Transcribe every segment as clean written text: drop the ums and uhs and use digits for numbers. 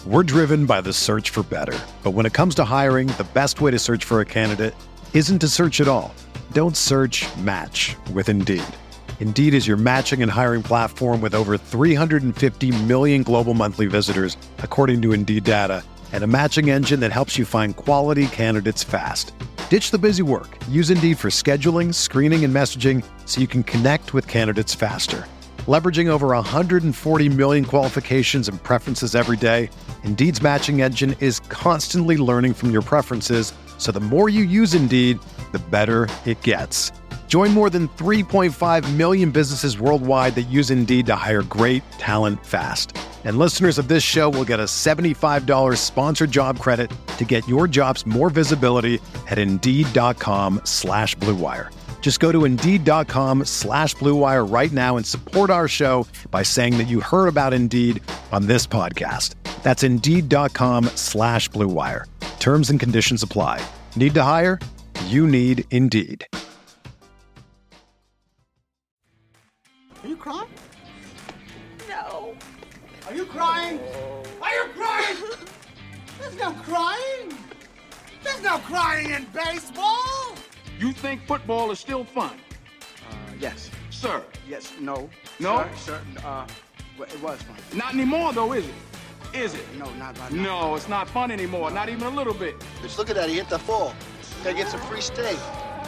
We're driven by the search for better. But when it comes to hiring, the best way to search for a candidate isn't to search at all. Don't search, match with Indeed. Indeed is your matching and hiring platform with over 350 million global monthly visitors, according to Indeed data, and a matching engine that helps you find quality candidates fast. Ditch the busy work. Use Indeed for scheduling, screening, and messaging so you can connect with candidates faster. Leveraging over 140 million qualifications and preferences every day, Indeed's matching engine is constantly learning from your preferences, so the more you use Indeed, the better it gets. Join more than 3.5 million businesses worldwide that use Indeed to hire great talent fast. And listeners of this show will get a $75 sponsored job credit to get your jobs more visibility at Indeed.com/Blue Wire. Just go to Indeed.com/Blue Wire right now and support our show by saying that you heard about Indeed on this podcast. That's Indeed.com/Blue Wire. Terms and conditions apply. Need to hire? You need Indeed. Are you crying? No. Are you crying? Are you crying? There's no crying. There's no crying in baseball. You think football is still fun? Yes. Sir? Yes. No. No? Sir. Well, it was fun. Not anymore, though, is it? Is it? No, not right now. No, it's not fun anymore. Not even a little bit. Just look at that. He hit the fall. Gotta get some free steak.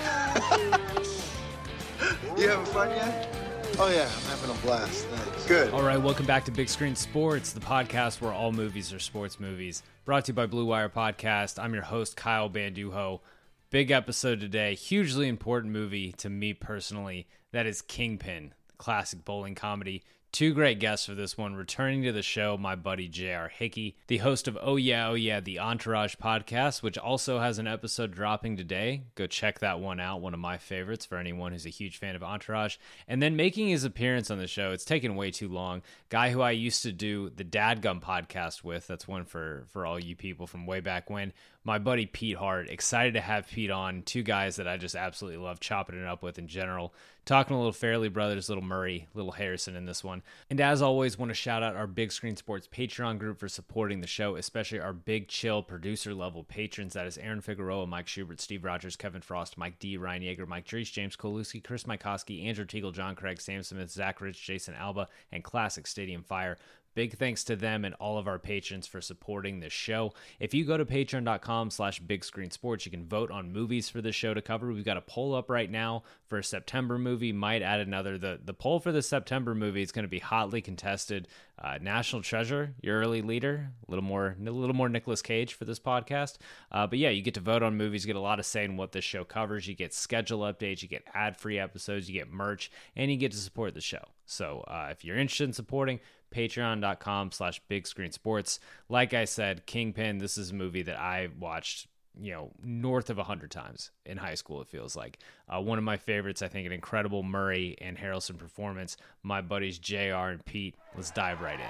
You having fun yet? Oh, yeah. I'm having a blast. Thanks. Good. All right, welcome back to Big Screen Sports, the podcast where all movies are sports movies. Brought to you by Blue Wire Podcast. I'm your host, Kyle Banduho. Big episode today. Hugely important movie to me personally. That is Kingpin, classic bowling comedy. Two great guests for this one. Returning to the show, my buddy J.R. Hickey, the host of Oh Yeah, the Entourage podcast, which also has an episode dropping today. Go check that one out. One of my favorites for anyone who's a huge fan of Entourage. And then making his appearance on the show, it's taken way too long. Guy who I used to do the Dadgum podcast with. That's one for all you people from way back when. My buddy Pete Hart. Excited to have Pete on. Two guys that I just absolutely love chopping it up with in general. Talking a little Fairley Brothers, little Murray, little Harrison in this one. And as always, want to shout out our Big Screen Sports Patreon group for supporting the show, especially our Big Chill producer level patrons. That is Aaron Figueroa, Mike Schubert, Steve Rogers, Kevin Frost, Mike D, Ryan Yeager, Mike Drees, James Koluski, Chris Mikoski, Andrew Teagle, John Craig, Sam Smith, Zach Rich, Jason Alba, and Classic Stadium Fire. Big thanks to them and all of our patrons for supporting this show. If you go to patreon.com/Big Screen Sports, you can vote on movies for the show to cover. We've got a poll up right now for a September movie. Might add another. The poll for the September movie is going to be hotly contested. National Treasure, your early leader. A little more Nicolas Cage for this podcast. But yeah, you get to vote on movies. You get a lot of say in what this show covers. You get schedule updates. You get ad-free episodes. You get merch. And you get to support the show. So if you're interested in supporting, patreon.com/Big Screen Sports. Like I said, Kingpin, this is a movie that I watched, north of 100 times in high school, it feels like. One of my favorites, I think, an incredible Murray and Harrelson performance. My buddies JR and Pete. Let's dive right in.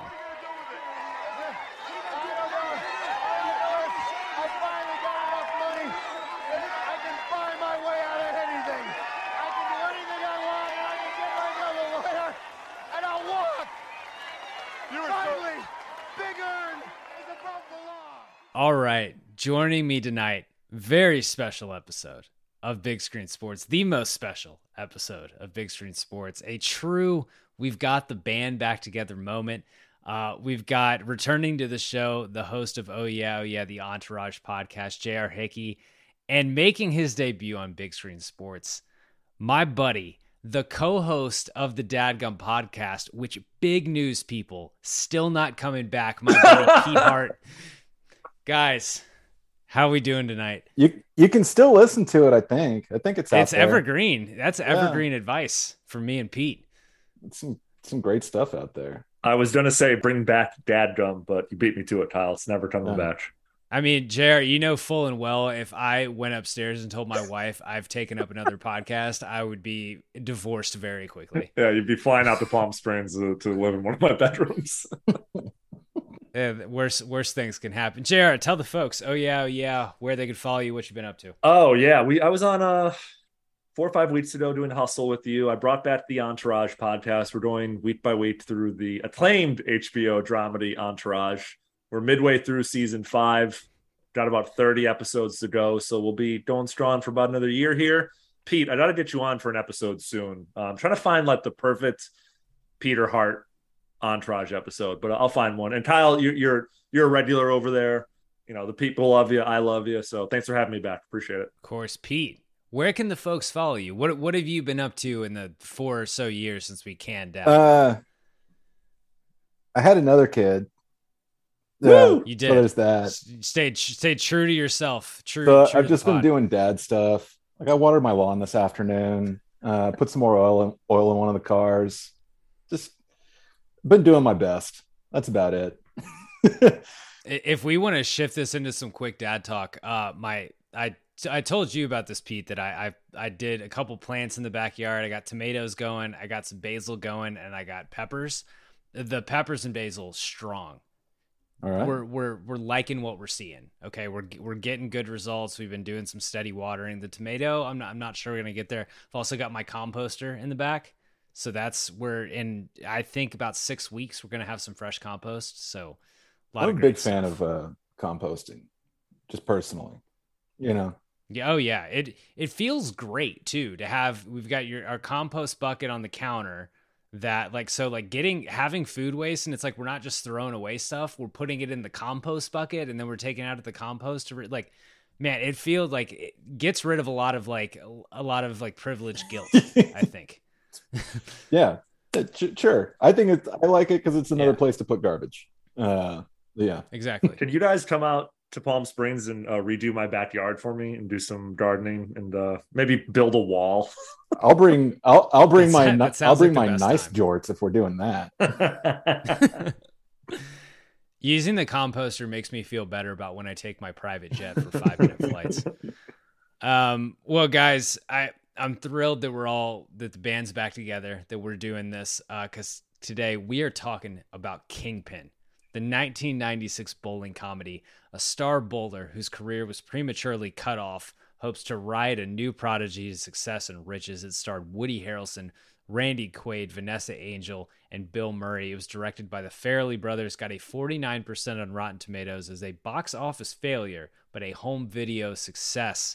All right, joining me tonight, very special episode of Big Screen Sports, the most special episode of Big Screen Sports, a true we've got the band back together moment. We've got returning to the show, the host of Oh Yeah, the Entourage podcast, J.R. Hickey, and making his debut on Big Screen Sports, my buddy, the co-host of the Dadgum podcast, which big news, people, still not coming back, my buddy Pete Hart. Guys, how are we doing tonight? You can still listen to it, I think. I think it's out there. Evergreen. That's evergreen advice for me and Pete. It's some great stuff out there. I was going to say bring back Dadgum, but you beat me to it, Kyle. It's never coming back. I mean, JR, you know full and well, if I went upstairs and told my wife I've taken up another podcast, I would be divorced very quickly. Yeah, you'd be flying out to Palm Springs to live in one of my bedrooms. Yeah, worse things can happen. JR, tell the folks, oh yeah, where they could follow you, what you've been up to. Oh, yeah. I was on 4 or 5 weeks ago doing Hustle with you. I brought back the Entourage podcast. We're going week by week through the acclaimed HBO dramedy Entourage. We're midway through season 5. Got about 30 episodes to go, so we'll be going strong for about another year here. Pete, I got to get you on for an episode soon. I'm trying to find like the perfect Peter Hart Entourage episode, but I'll find one. And Kyle, you're a regular over there. You know, the people love you. I love you. So thanks for having me back. Appreciate it. Of course, Pete. Where can the folks follow you? What have you been up to in the 4 or so years since we canned out? I had another kid. You did. So there's that. Stay true to yourself. I've just been doing dad stuff. Like I watered my lawn this afternoon. Put some more oil in one of the cars. Just been doing my best. That's about it. If we want to shift this into some quick dad talk, I told you about this, Pete, that I did a couple plants in the backyard. I got tomatoes going, I got some basil going, and I got peppers. The peppers and basil strong. All right. We're liking what we're seeing. Okay, we're getting good results. We've been doing some steady watering. The tomato, I'm not sure we're gonna get there. I've also got my composter in the back, so that's where in I think about 6 weeks we're gonna have some fresh compost. So I'm a big fan of composting, just personally. You know. Yeah. Oh yeah. It feels great too to have. We've got our compost bucket on the counter. That having food waste, and it's like we're not just throwing away stuff, we're putting it in the compost bucket, and then we're taking it out of the compost man, it feels like it gets rid of a lot of privilege guilt. I think. Yeah, sure. I like it because it's another place to put garbage. Yeah, exactly. Can you guys come out to Palm Springs and redo my backyard for me and do some gardening and maybe build a wall? I'll bring my nice time. jorts if we're doing that. Using the composter makes me feel better about when I take my private jet for 5-minute flights. Well, guys, I'm thrilled that that the band's back together, that we're doing this, because today we are talking about Kingpin, the 1996 bowling comedy. A star bowler whose career was prematurely cut off hopes to ride a new prodigy to success and riches. It starred Woody Harrelson, Randy Quaid, Vanessa Angel, and Bill Murray. It was directed by the Farrelly brothers, got a 49% on Rotten Tomatoes as a box office failure, but a home video success.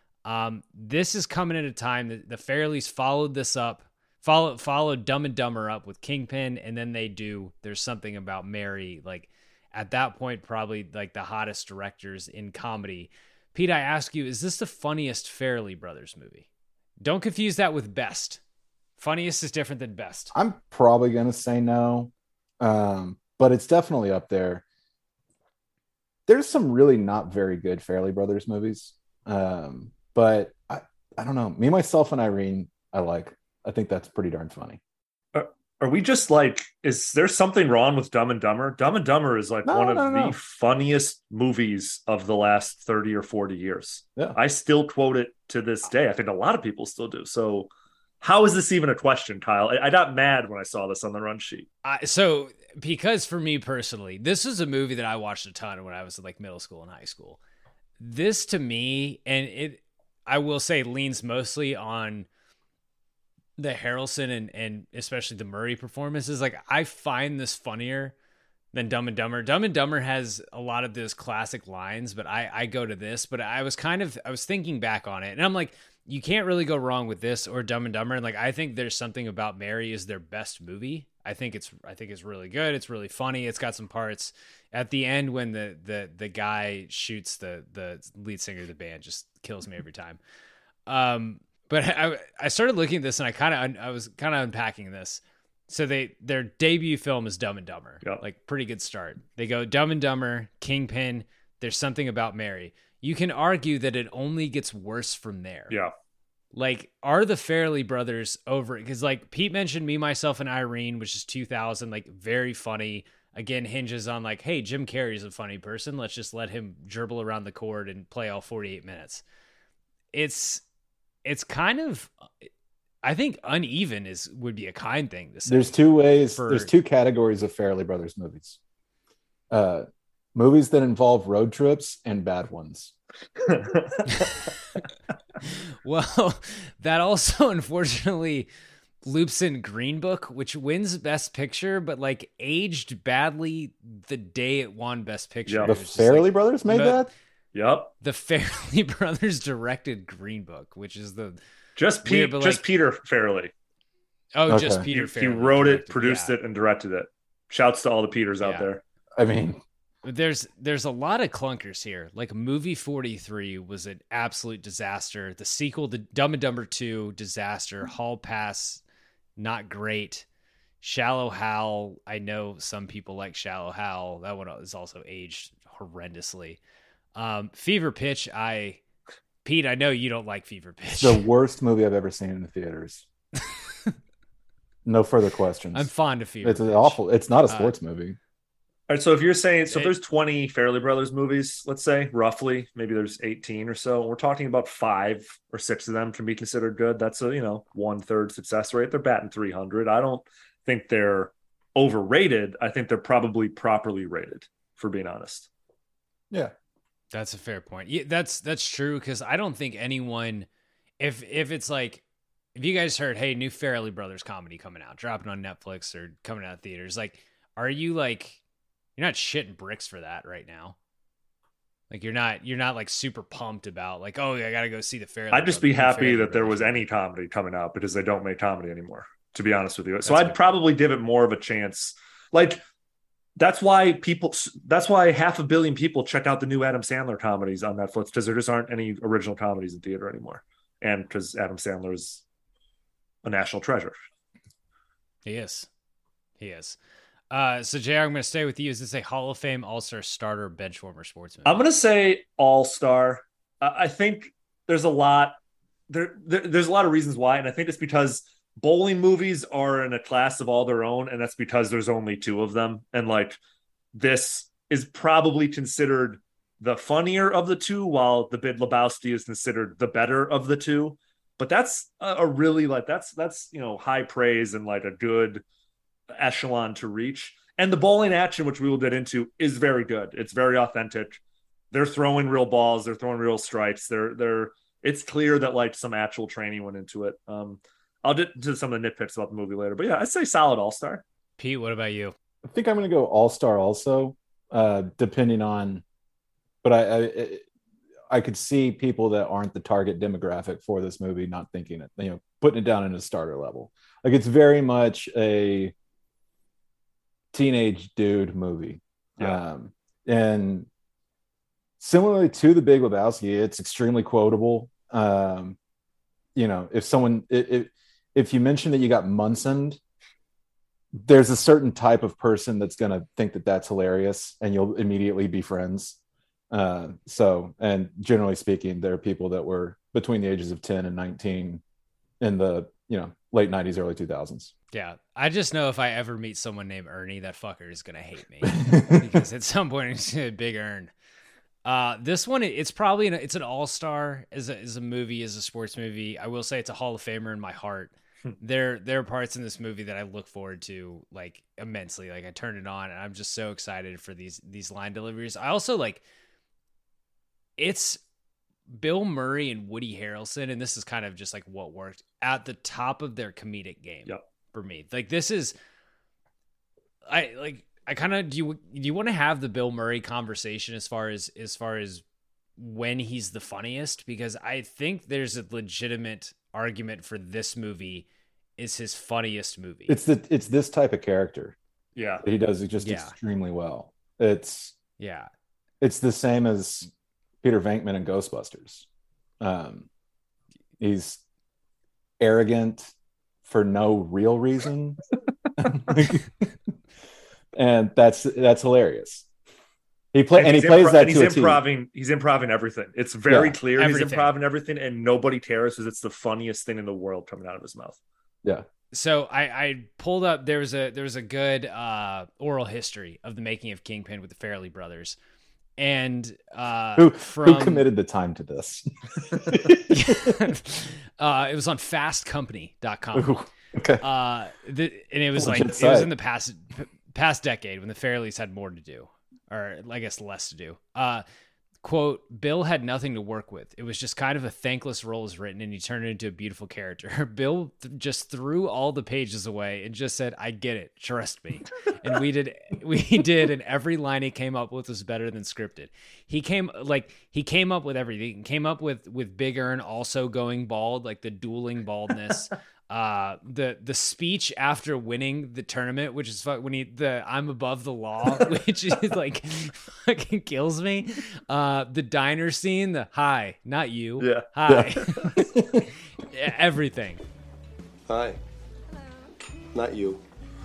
This is coming at a time that the Farrellys followed this up, followed Dumb and Dumber up with Kingpin, and then they do There's Something About Mary. Like at that point, probably like the hottest directors in comedy. Pete, I ask you, is this the funniest Farrelly brothers movie? Don't confuse that with best. Funniest is different than best. I'm probably going to say no, but it's definitely up there. There's some really not very good Farrelly brothers movies, but I don't know. Me, Myself, and Irene, I think that's pretty darn funny. Are we just is there something wrong with Dumb and Dumber? Dumb and Dumber is one of the funniest movies of the last 30 or 40 years. Yeah. I still quote it to this day. I think a lot of people still do. So how is this even a question, Kyle? I got mad when I saw this on the run sheet. Because for me personally, this is a movie that I watched a ton when I was in middle school and high school. This to me, and I will say leans mostly on the Harrelson and especially the Murray performances. I find this funnier than Dumb and Dumber. Dumb and Dumber has a lot of those classic lines, but I go to this. But I was thinking back on it, and I'm like, you can't really go wrong with this or Dumb and Dumber. And I think There's Something About Mary is their best movie. I think it's really good. It's really funny. It's got some parts at the end when the guy shoots the lead singer of the band, just kills me every time. But I started looking at this and I was kind of unpacking this. So their debut film is Dumb and Dumber. Yep. Pretty good start. They go Dumb and Dumber, Kingpin, There's Something About Mary. You can argue that it only gets worse from there. Yeah. Are the Farrelly brothers over it? Because Pete mentioned Me, Myself, and Irene, which is 2000, very funny. Again, hinges on hey, Jim Carrey's a funny person. Let's just let him gerbil around the court and play all 48 minutes. It's kind of, I think uneven would be a kind thing to say. There's two ways. There's two categories of Farrelly brothers movies. Movies that involve road trips and bad ones. Well, that also unfortunately loops in Green Book, which wins Best Picture, but like aged badly the day it won Best Picture. Yeah. The Farrelly brothers made that? Yep. The Farrelly brothers directed Green Book, which is the Just weird, but, like, Peter Farrelly. oh, Okay. just Peter He Farrelly. wrote it, directed, produced yeah. it, and directed it. Shouts to all the Peters out Yeah. there. I mean, There's a lot of clunkers here. Like Movie 43 was an absolute disaster. The sequel to Dumb and Dumber 2, disaster. Hall Pass, not great. Shallow Hal, I know some people like Shallow Hal. That one is also aged horrendously. Fever Pitch, Pete, I know you don't like Fever Pitch. the worst movie I've ever seen in the theaters. No further questions. I'm fond of Fever It's Pitch. awful. It's not a sports movie. All right, so if you're saying, if there's 20 Farrelly Brothers movies, let's say, roughly, maybe there's 18 or so, and we're talking about 5 or 6 of them can be considered good. That's a, 1/3 success rate. They're batting 300. I don't think they're overrated. I think they're probably properly rated, for being honest. Yeah. That's a fair point. Yeah, that's true, because I don't think anyone, if it's like, if you guys heard, hey, new Farrelly Brothers comedy coming out, dropping on Netflix or coming out of theaters, like, are you like, you're not shitting bricks for that right now? Like you're not like super pumped about like, oh, I gotta go see the Farrelly. I'd just be happy that there Brothers. was any comedy coming out, because they don't make comedy anymore, to be honest with you. So That's I'd good. probably give it more of a chance. Like, that's why 500 million people check out the new Adam Sandler comedies on Netflix, because there just aren't any original comedies in theater anymore. And because Adam Sandler is a national treasure. He is. So JR, I'm going to stay with you. Is this a Hall of Fame All-Star starter bench warmer sportsman? I'm going to say all-star. I think there's a lot. There's a lot of reasons why, and I think it's because bowling movies are in a class of all their own, and that's because there's only 2 of them. And like, this is probably considered the funnier of the 2, while The Big Lebowski is considered the better of the 2. But that's a really like that's high praise and like a good echelon to reach. And the bowling action, which we will get into, is very good. It's very authentic. They're throwing real balls. They're throwing real strikes. It's clear that like some actual training went into it. I'll get to some of the nitpicks about the movie later, but yeah, I'd say solid all-star. Pete, what about you? I think I'm going to go all-star also, depending on, but I could see people that aren't the target demographic for this movie not thinking it, putting it down in a starter level. Like, it's very much a teenage dude movie. Yeah. And similarly to The Big Lebowski, it's extremely quotable. If you mention that you got Munson, there's a certain type of person that's going to think that that's hilarious, and you'll immediately be friends. And generally speaking, there are people that were between the ages of 10 and 19 in the late 90s, early 2000s. Yeah, I just know if I ever meet someone named Ernie, that fucker is gonna hate me because at some point it's a big earn. This one, it's probably it's an all-star as a movie, as a sports movie. I will say it's a Hall of Famer in my heart. There are parts in this movie that I look forward to like immensely. Like I turn it on and I'm just so excited for these line deliveries. I also like it's Bill Murray and Woody Harrelson, and this is kind of just like what worked at the top of their comedic game. Yep. For me, like this is, I kind of do you want to have the Bill Murray conversation as far as when he's the funniest, because I think there's a legitimate argument for this movie is his funniest movie. It's this type of character. Yeah, he does it just extremely well. It's the same as Peter Venkman in Ghostbusters. He's arrogant for no real reason. And that's hilarious. He plays that he's to improving. He's improving everything. It's very clear everything. He's improving everything, and nobody cares because it's the funniest thing in the world coming out of his mouth. Yeah. So I pulled up. There was a good oral history of the making of Kingpin with the Farrelly brothers, and who committed the time to this? It was on fastcompany.com. Ooh, okay. And it was like it site. was in the past decade when the Farrellys had more to do, or I guess less to do. quote, Bill had nothing to work with. It was just kind of a thankless role as written, and he turned it into a beautiful character. Bill just threw all the pages away and just said, I get it. Trust me. And we did. And every line he came up with was better than scripted. He came up with everything. He came up with Big Earn also going bald, like the dueling baldness. The speech after winning the tournament, which is when I'm above the law, which is like fucking kills me. The diner scene, the hi, not you. Yeah. Hi. Everything. Hi. Not you.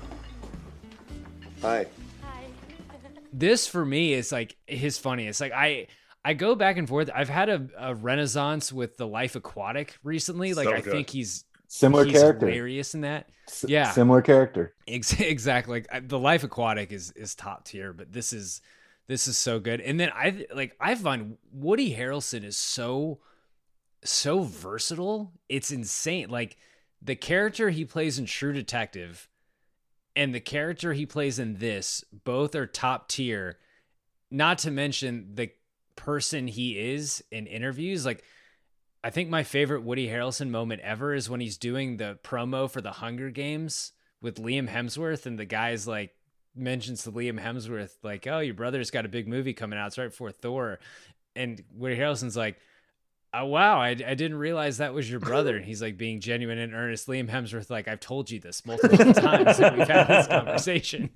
Hi. This for me is like his funniest. Like I go back and forth. I've had a renaissance with The Life Aquatic recently. Like, So I good. think he's character. hilarious in that. Yeah, Similar character. exactly. Like, The Life Aquatic is top tier, but this is so good. And then I find Woody Harrelson is so versatile. It's insane. Like, the character he plays in True Detective and the character he plays in this, both are top tier. Not to mention the person he is in interviews. Like, I think my favorite Woody Harrelson moment ever is when he's doing the promo for the Hunger Games with Liam Hemsworth, and the guy's like mentions to Liam Hemsworth, like, oh, your brother's got a big movie coming out. It's right before Thor. And Woody Harrelson's like, oh, wow, I didn't realize that was your brother. And he's like being genuine and earnest. Liam Hemsworth, like, I've told you this multiple times and we've had this conversation.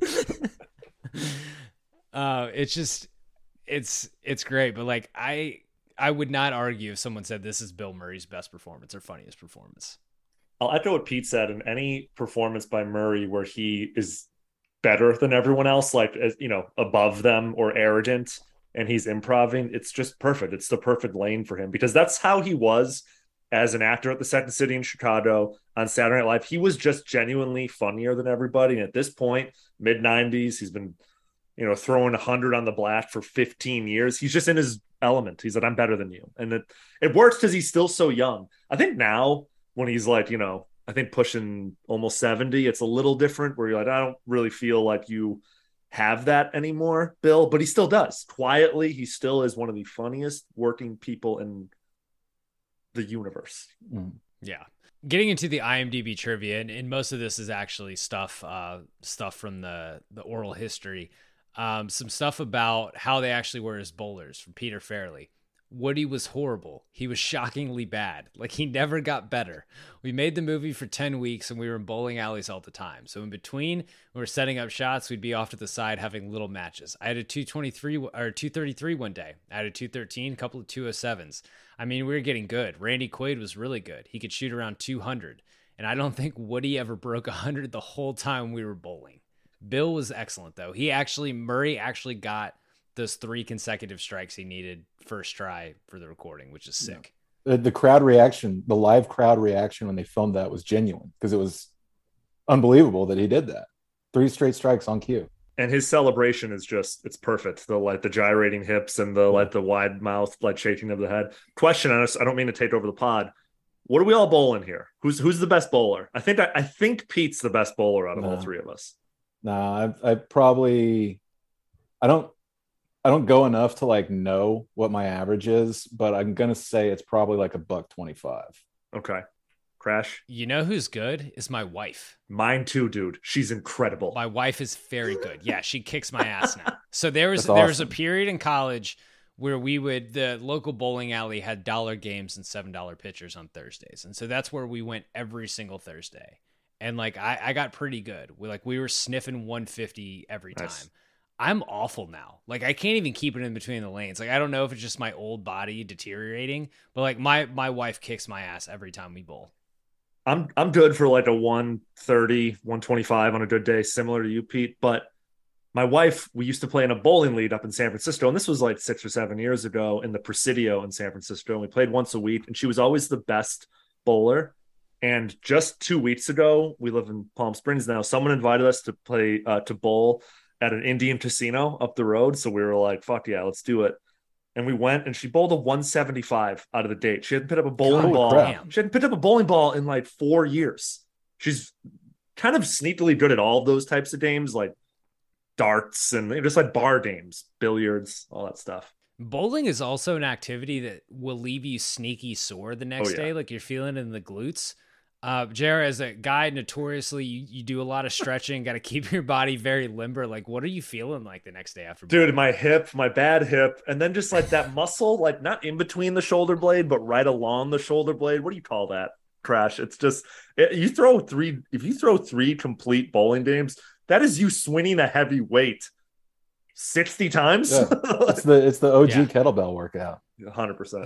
It's just, it's great. But like, I would not argue if someone said this is Bill Murray's best performance or funniest performance. I'll echo what Pete said. In any performance by Murray where he is better than everyone else, like, as you know, above them or arrogant, and he's improving, it's just perfect. It's the perfect lane for him, because that's how he was as an actor at the Second City in Chicago on Saturday Night Live. He was just genuinely funnier than everybody. And at this point, mid-90s, he's been, you know, throwing 100 on the black for 15 years. He's just in his element. He's like, I'm better than you. And it works because he's still so young. I think now when he's like, you know, I think pushing almost 70, it's a little different where you're like, I don't really feel like you have that anymore, Bill, but he still does. Quietly, he still is one of the funniest working people in the universe. Yeah. Getting into the IMDb trivia, and most of this is actually stuff from the oral history. Some stuff about how they actually were as bowlers from Peter Farrelly. Woody was horrible. He was shockingly bad. Like, he never got better. We made the movie for 10 weeks and we were in bowling alleys all the time. So in between, we were setting up shots. We'd be off to the side having little matches. I had a 223 or 233 one day. I had a 213, a couple of 207s. I mean, we were getting good. Randy Quaid was really good. He could shoot around 200. And I don't think Woody ever broke 100 the whole time we were bowling. Bill was excellent, though. Murray actually got those 3 consecutive strikes he needed first try for the recording, which is sick. The crowd reaction, the live crowd reaction when they filmed that was genuine, because it was unbelievable that he did that. 3 straight strikes on cue. And his celebration is just, it's perfect. The gyrating hips and the wide mouth, shaking of the head. Question on us, I don't mean to take over the pod. What are we all bowling here? Who's the best bowler? I think Pete's the best bowler out of all 3 of us. No, I don't go enough to know what my average is, but I'm gonna say it's probably like $125. Okay. Crash. You know who's good is my wife. Mine too, dude. She's incredible. My wife is very good. Yeah, she kicks my ass now. So there was a period in college where the local bowling alley had $1 games and $7 pitchers on Thursdays. And so that's where we went every single Thursday. And I got pretty good. We were sniffing 150 every time. Nice. I'm awful now. I can't even keep it in between the lanes. I don't know if it's just my old body deteriorating, but my wife kicks my ass every time we bowl. I'm good for a 130, 125 on a good day, similar to you, Pete. But my wife, we used to play in a bowling league up in San Francisco, and this was 6 or 7 years ago in the Presidio in San Francisco. And we played once a week, and she was always the best bowler. And just 2 weeks ago, we live in Palm Springs now. Someone invited us to play to bowl at an Indian casino up the road. So we were like, fuck yeah, let's do it. And we went, and she bowled a 175 out of the date. She hadn't picked up a bowling ball. Damn. She hadn't picked up a bowling ball in 4 years. She's kind of sneakily good at all of those types of games, like darts and just bar games, billiards, all that stuff. Bowling is also an activity that will leave you sneaky sore the next day. Like you're feeling it in the glutes. JR, as a guy, notoriously, you do a lot of stretching, got to keep your body very limber. Like, what are you feeling like the next day after? Dude, my hip, my bad hip, and then just like that muscle, like not in between the shoulder blade, but right along the shoulder blade. What do you call that? Crash. It's just, if you throw three complete bowling games, that is you swinging a heavy weight 60 times. Yeah. It's the OG kettlebell workout. 100%.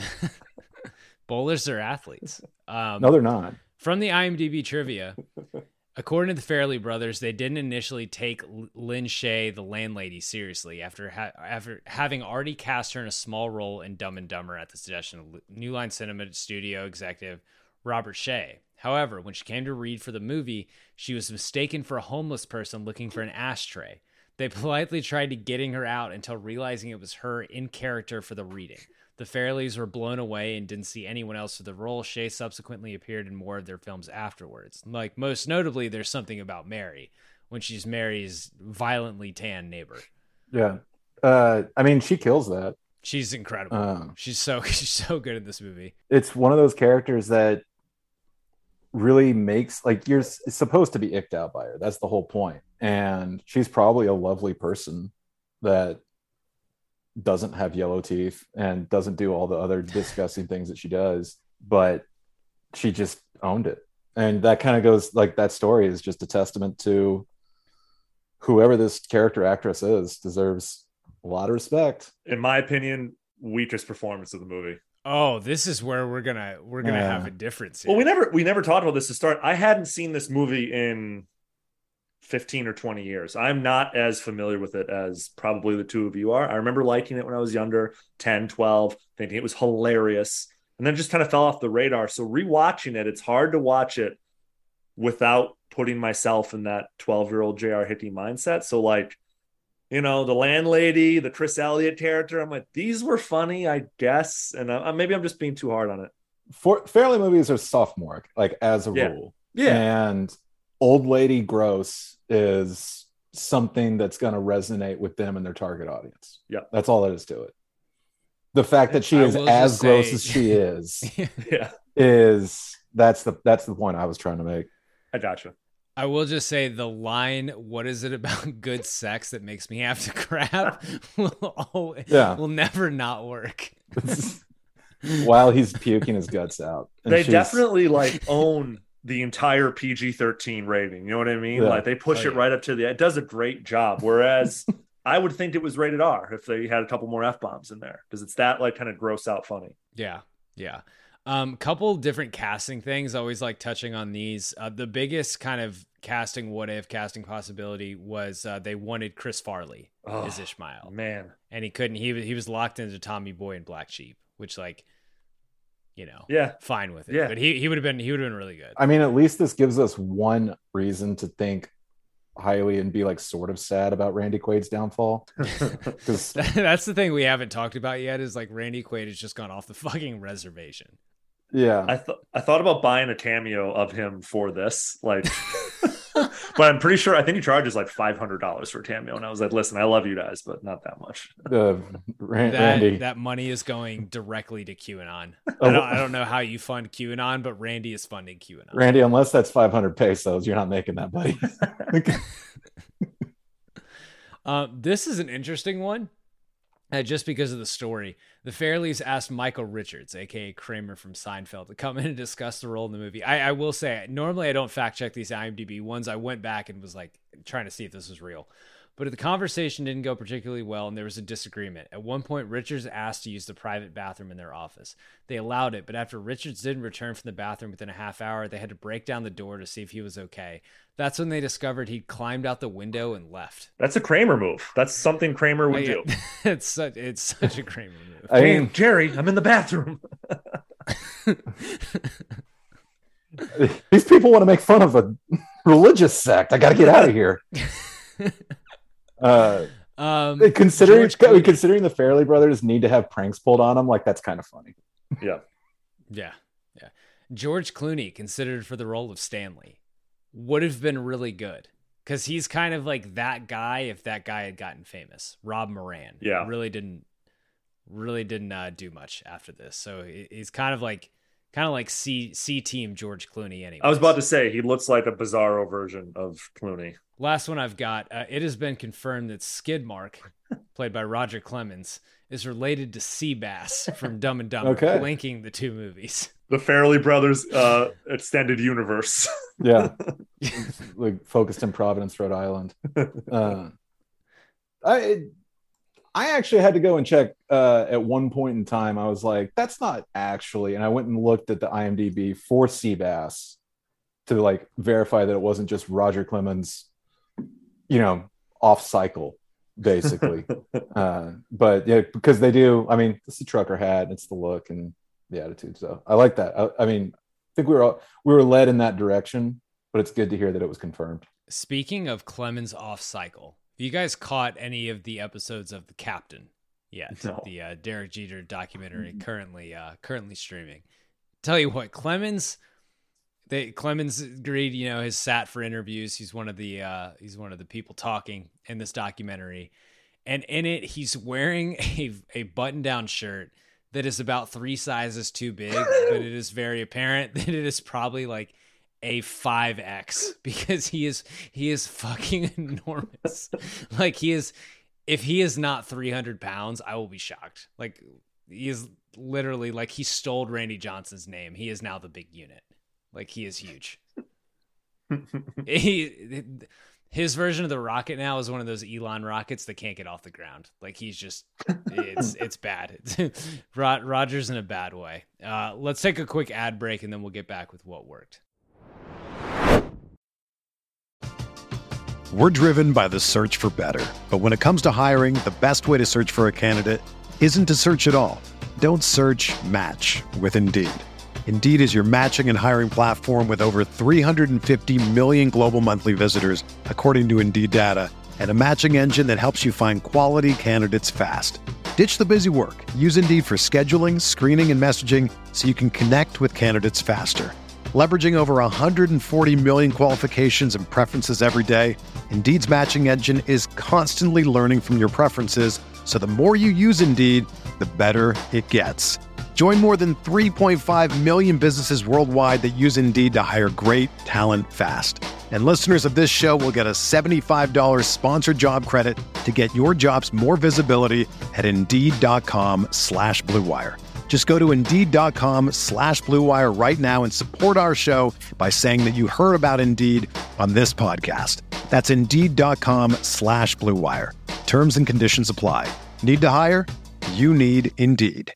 Bowlers are athletes. No, they're not. From the IMDb trivia, according to the Farrelly brothers, they didn't initially take Lynn Shay, the landlady, seriously after having already cast her in a small role in Dumb and Dumber at the suggestion of New Line Cinema studio executive Robert Shay. However, when she came to read for the movie, she was mistaken for a homeless person looking for an ashtray. They politely tried to getting her out until realizing it was her in character for the reading. The Farrellys were blown away and didn't see anyone else for the role. Shay subsequently appeared in more of their films afterwards. Like, most notably, There's Something About Mary, when she's Mary's violently tan neighbor. Yeah. I mean, she kills that. She's incredible. She's so good in this movie. It's one of those characters that really makes, like, you're supposed to be icked out by her. That's the whole point. And she's probably a lovely person that doesn't have yellow teeth and doesn't do all the other disgusting things that she does, but she just owned it. And that kind of goes, like, that story is just a testament to whoever this character actress is deserves a lot of respect. In my opinion, weakest performance of the movie. Oh, this is where we're gonna have a difference here. Well, we never talked about this to start. I hadn't seen this movie in 15 or 20 years. I'm not as familiar with it as probably the two of you are. I remember liking it when I was younger, 10, 12, thinking it was hilarious, and then just kind of fell off the radar. So rewatching it, it's hard to watch it without putting myself in that 12-year-old J.R. Hickey mindset. So, like, you know, the landlady, the Chris Elliott character, I'm like, these were funny, I guess. And maybe I'm just being too hard on it. Farrelly movies are sophomoric, like, as a rule. Yeah. And Old Lady Gross is something that's going to resonate with them and their target audience. Yeah. That's all that is to it. The fact that she is as gross as she is, that's the point I was trying to make. I gotcha. I will just say the line, "What is it about good sex that makes me have to crap?" will never not work. While he's puking his guts out. They definitely, like, own the entire PG-13 rating. You know what I mean? Yeah. Like, they push it right up to it does a great job. Whereas I would think it was rated R if they had a couple more F-bombs in there, because it's that, like, kind of gross out funny. Yeah. Couple different casting things. Always like touching on these. The biggest kind of casting possibility was they wanted Chris Farley as Ishmael. Man. And he couldn't. He was locked into Tommy Boy and Black Sheep, which, like, you know, fine with it. Yeah. But he would have been really good. I mean, at least this gives us one reason to think highly and be, like, sort of sad about Randy Quaid's downfall. Because that's the thing we haven't talked about yet, is, like, Randy Quaid has just gone off the fucking reservation. Yeah. I thought about buying a cameo of him for this, like, but I'm pretty sure, I think he charges like $500 for a cameo. And I was like, listen, I love you guys, but not that much. Randy. That money is going directly to QAnon. I don't know how you fund QAnon, but Randy is funding QAnon. Randy, unless that's 500 pesos, you're not making that, buddy. This is an interesting one. Just because of the story. The Farrellys asked Michael Richards, aka Kramer from Seinfeld, to come in and discuss the role in the movie. I will say, normally I don't fact check these IMDb ones. I went back and was, like, trying to see if this was real. But the conversation didn't go particularly well, and there was a disagreement. At one point, Richards asked to use the private bathroom in their office. They allowed it, but after Richards didn't return from the bathroom within a half hour, they had to break down the door to see if he was okay. That's when they discovered he'd climbed out the window and left. That's a Kramer move. That's something Kramer would do. It's such a Kramer move. I mean, Jerry, I'm in the bathroom. These people want to make fun of a religious sect. I got to get out of here. Considering the Farrelly brothers need to have pranks pulled on them, like, that's kind of funny. Yeah. George Clooney, considered for the role of Stanley, would have been really good, because he's kind of like that guy if that guy had gotten famous. Rob Moran. Yeah. Really didn't really didn't do much after this. So he's kind of like C team George Clooney. Anyway, I was about to say he looks like a bizarro version of Clooney. Last one I've got. It has been confirmed that Skidmark, played by Roger Clemens, is related to Seabass from Dumb and Dumber, linking the two movies. The Farrelly Brothers extended universe. Yeah, like focused in Providence, Rhode Island. I actually had to go and check at one point in time. I was like, that's not actually, and I went and looked at the IMDb for Seabass to like verify that it wasn't just Roger Clemens, off cycle, basically. But yeah, because they do. I mean, it's the trucker hat, and it's the look and the attitude. So I like that. I mean, I think we were led in that direction, but it's good to hear that it was confirmed. Speaking of Clemens off cycle, have you guys caught any of the episodes of The Captain yet? No. The Derek Jeter documentary currently streaming. Tell you what, Clemens agreed, has sat for interviews. He's one of the people talking in this documentary. And in it, he's wearing a button-down shirt that is about 3 sizes too big, but it is very apparent that it is probably like a 5X because he is fucking enormous. Like if he is not 300 pounds, I will be shocked. Like he is literally like he stole Randy Johnson's name. He is now the big unit. Like he is huge. His version of the rocket now is one of those Elon rockets that can't get off the ground. Like he's just, it's bad. Roger's in a bad way. Let's take a quick ad break and then we'll get back with what worked. We're driven by the search for better. But when it comes to hiring, the best way to search for a candidate isn't to search at all. Don't search, match with Indeed. Indeed is your matching and hiring platform with over 350 million global monthly visitors, according to Indeed data, and a matching engine that helps you find quality candidates fast. Ditch the busy work. Use Indeed for scheduling, screening, and messaging so you can connect with candidates faster. Leveraging over 140 million qualifications and preferences every day, Indeed's matching engine is constantly learning from your preferences, so the more you use Indeed, the better it gets. Join more than 3.5 million businesses worldwide that use Indeed to hire great talent fast. And listeners of this show will get a $75 sponsored job credit to get your jobs more visibility at Indeed.com/Blue Wire. Just go to Indeed.com/Blue Wire right now and support our show by saying that you heard about Indeed on this podcast. That's Indeed.com/Blue Wire. Terms and conditions apply. Need to hire? You need Indeed.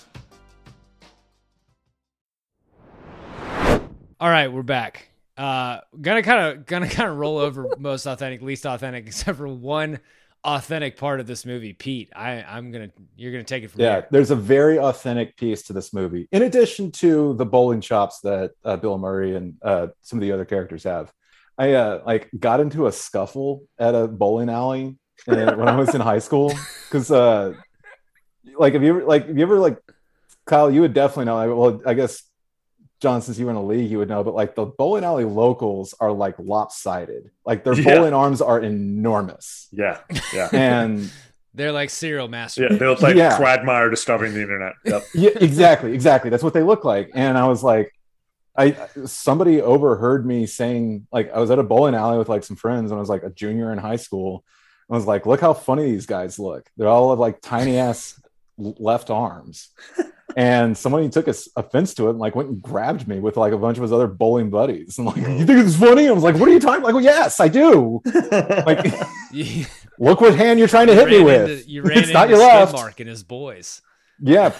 All right, we're back. Gonna kind of roll over most authentic, least authentic, except for one authentic part of this movie. Pete, you're gonna take it from here. Yeah, there's a very authentic piece to this movie. In addition to the bowling chops that Bill Murray and some of the other characters have, I got into a scuffle at a bowling alley when I was in high school because have you ever Kyle, you would definitely know. Well, I guess John, since you were in a league, you would know, but like the bowling alley locals are like lopsided. Like their bowling arms are enormous. Yeah. And they're like serial masters. Yeah, they look like Quagmire discovering the internet. Yep. Yeah, exactly. That's what they look like. And I was like, somebody overheard me saying, like, I was at a bowling alley with like some friends, and I was like a junior in high school. I was like, look how funny these guys look. They're all have like tiny ass left arms. And somebody took offense to it and like went and grabbed me with like a bunch of his other bowling buddies. And like, you think this is funny? I was like, what are you talking about? Like, well, yes, I do. Like, look what hand you're trying to hit me with. It's not your left. Skidmark and his boys. Yeah,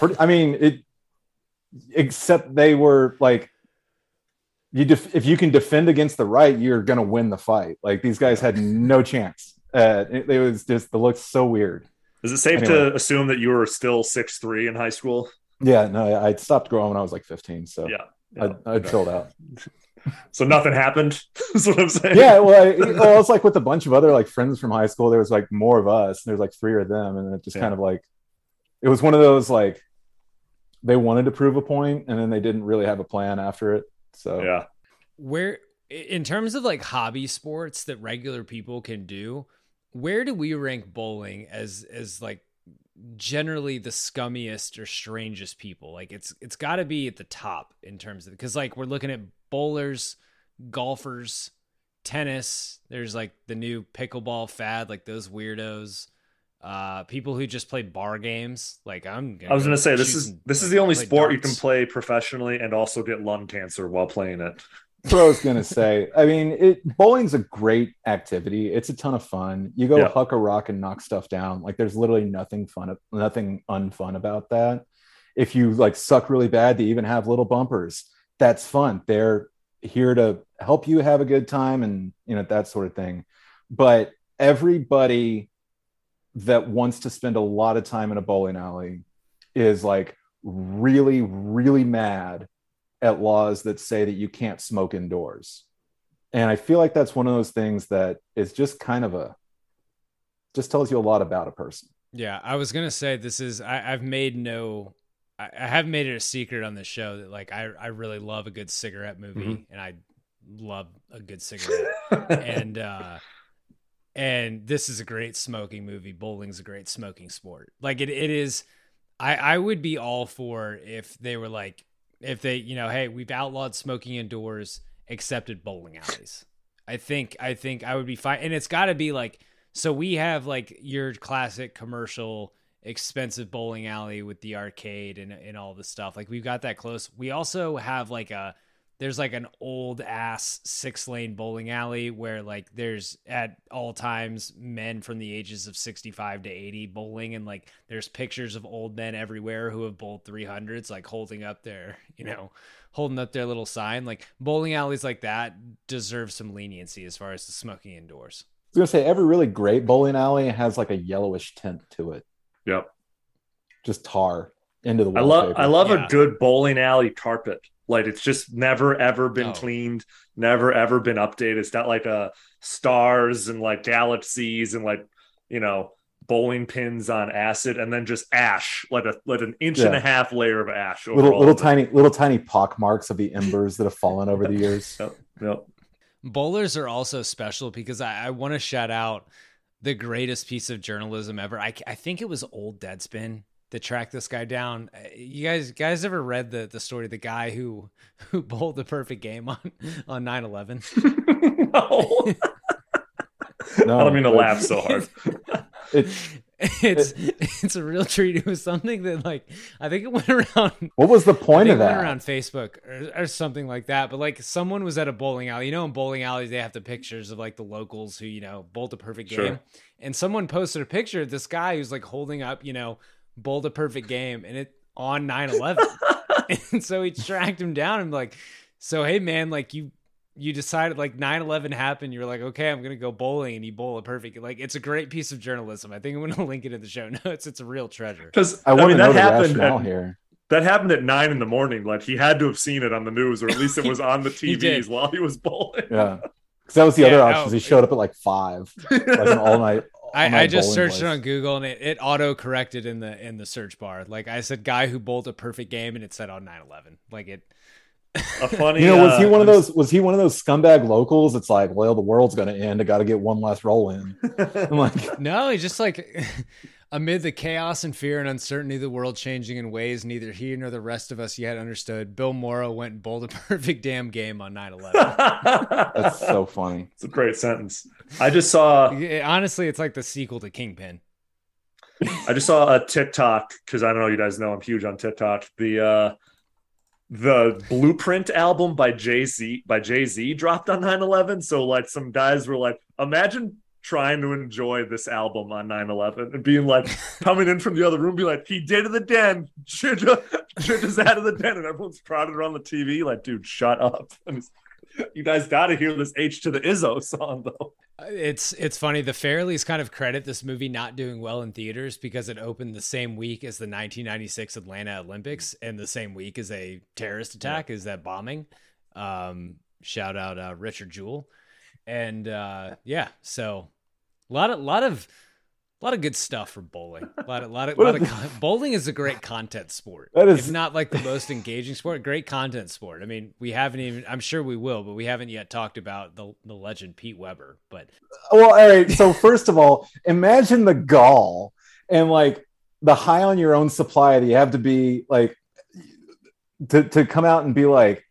except they were like, if you can defend against the right, you're gonna win the fight. Like these guys had no chance. It was just the looks so weird. Is it safe to assume that you were still 6'3" in high school? Yeah, no, I stopped growing when I was like 15, so I'd filled out. So nothing happened. That's what I'm saying. Yeah, well, it's like with a bunch of other like friends from high school. There was like more of us. And there's like 3 of them, and it just kind of like it was one of those like they wanted to prove a point, and then they didn't really have a plan after it. So yeah, where in terms of like hobby sports that regular people can do, where do we rank bowling as like generally the scummiest or strangest people. Like it's got to be at the top in terms of, because like we're looking at bowlers, golfers, tennis. There's like the new pickleball fad, like those weirdos. People who just play bar games. Like I was gonna say this is the only sport you can play professionally and also get lung cancer while playing it. That's what I was gonna say. I mean, bowling's a great activity. It's a ton of fun. You go huck a rock and knock stuff down. Like there's literally nothing unfun about that. If you like suck really bad, they even have little bumpers. That's fun. They're here to help you have a good time and that sort of thing. But everybody that wants to spend a lot of time in a bowling alley is like really, really mad at laws that say that you can't smoke indoors. And I feel like that's one of those things that is just kind of just tells you a lot about a person. Yeah. I was going to say, I haven't made it a secret on this show that like, I really love a good cigarette movie and I love a good cigarette. And this is a great smoking movie. Bowling's a great smoking sport. Like it is, I would be all for if they were like, if they, hey, we've outlawed smoking indoors, accepted bowling alleys. I think I would be fine. And it's gotta be like, so we have like your classic commercial expensive bowling alley with the arcade and all the stuff. Like we've got that close. We also have like there's like an old ass 6-lane bowling alley where like there's at all times men from the ages of 65 to 80 bowling. And like, there's pictures of old men everywhere who have bowled 300s, like holding up their little sign. Like bowling alleys like that deserve some leniency as far as the smoking indoors. I was going to say every really great bowling alley has like a yellowish tint to it. Yep. Just tar into the wallpaper. I love a good bowling alley carpet. Like it's just never ever been cleaned, never ever been updated. It's got like stars and like galaxies and like bowling pins on acid and then just ash, like an inch and a half layer of ash. Little tiny pock marks of the embers that have fallen over the years. Yep. Bowlers are also special because I want to shout out the greatest piece of journalism ever. I think it was Old Deadspin that tracked this guy down. You guys ever read the story of the guy who bowled the perfect game on 9/11? No. No, I don't mean to laugh so hard. It's a real treat. It was something that like I think it went around. What was the point of that? It went around Facebook or something like that. But like someone was at a bowling alley. In bowling alleys they have the pictures of like the locals who bowled a perfect game. Sure. And someone posted a picture of this guy who's like holding up bowled a perfect game and it on 9/11. And so he tracked him down and like, so hey man, like you decided like 9/11 happened, you were like, okay, I'm gonna go bowling, and you bowl a perfect. Like it's a great piece of journalism. I think I'm gonna link it in the show notes. It's a real treasure. Because I mean that happened here. That happened at 9 a.m. Like he had to have seen it on the news, or at least it was on the TVs while he was bowling. Yeah, because that was the other option. He showed up at like 5, like an all night. I just searched it on Google and it auto corrected in the search bar. Like I said, guy who bowled a perfect game, and it said on 9/11. Like it. A funny. Was he one of those? Was he one of those scumbag locals? It's like, well, the world's going to end. I got to get one last roll in. I'm like, no, he's just like, amid the chaos and fear and uncertainty of the world changing in ways neither he nor the rest of us yet understood, Bill Morrow went and bowled a perfect damn game on 9/11. That's so funny. It's a great sentence. I just saw. Honestly, it's like the sequel to Kingpin. I just saw a TikTok because I don't know, you guys know I'm huge on TikTok. The Blueprint album by Jay-Z dropped on 9/11. So like some guys were like, imagine trying to enjoy this album on 9/11 and being like, coming in from the other room, be like, he did it again. Is out of the den, and everyone's prodded around the TV like, dude, shut up. And you guys got to hear this H to the Izzo song though. It's funny. The Fairleys kind of credit this movie not doing well in theaters because it opened the same week as the 1996 Atlanta Olympics and the same week as a terrorist attack, is that bombing. Shout out Richard Jewell. And so a lot of good stuff for bowling. Bowling is a great content sport. If not like the most engaging sport, great content sport. I mean, I'm sure we will, but we haven't yet talked about the legend Pete Weber. But well, all right. So first of all, imagine the gall and like the high on your own supply that you have to be like to come out and be like,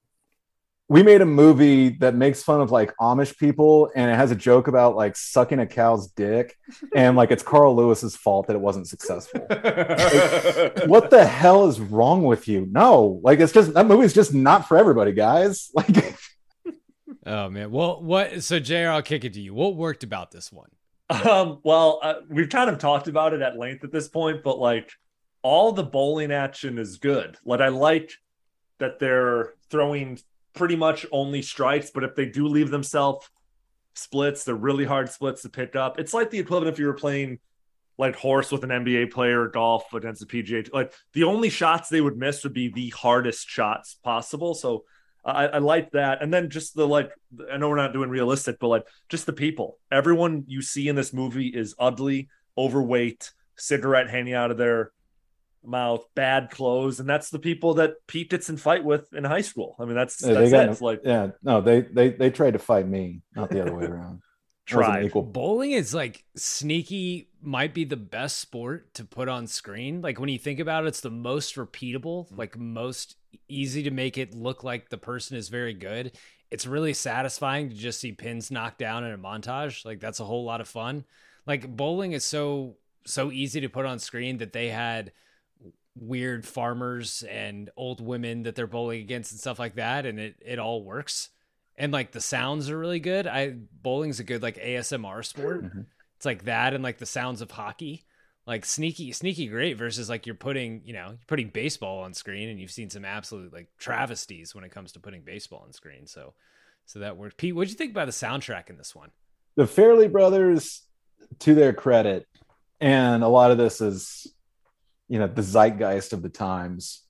we made a movie that makes fun of like Amish people, and it has a joke about like sucking a cow's dick, and like it's Carl Lewis's fault that it wasn't successful. Like, what the hell is wrong with you? No, like it's just, that movie's just not for everybody, guys. Like, oh man, well, what? So JR, I'll kick it to you. What worked about this one? We've kind of talked about it at length at this point, but like all the bowling action is good. Like I like that they're throwing pretty much only strikes, but if they do leave themselves splits, they're really hard splits to pick up. It's like the equivalent if you were playing like horse with an NBA player or golf against a PGA. Like the only shots they would miss would be the hardest shots possible. So I like that. And then just the, like, I know we're not doing realistic, but like just the people, everyone you see in this movie is ugly, overweight, cigarette hanging out of their mouth, bad clothes, and that's the people that Pete gets in fight with in high school. I mean, that's it. It's like, yeah, no, they tried to fight me, not the other way around. Bowling is like sneaky, might be the best sport to put on screen. Like when you think about it, it's the most repeatable, like most easy to make it look like the person is very good. It's really satisfying to just see pins knocked down in a montage. Like that's a whole lot of fun. Like bowling is so easy to put on screen that they had weird farmers and old women that they're bowling against and stuff like that, and it all works. And like the sounds are really good. Bowling's a good like ASMR sport. Mm-hmm. It's like that and like the sounds of hockey. Like sneaky great versus like you're putting baseball on screen, and you've seen some absolute like travesties when it comes to putting baseball on screen. So that worked. Pete, what'd you think about the soundtrack in this one? The Farrelly brothers, to their credit, and a lot of this is, the zeitgeist of the times.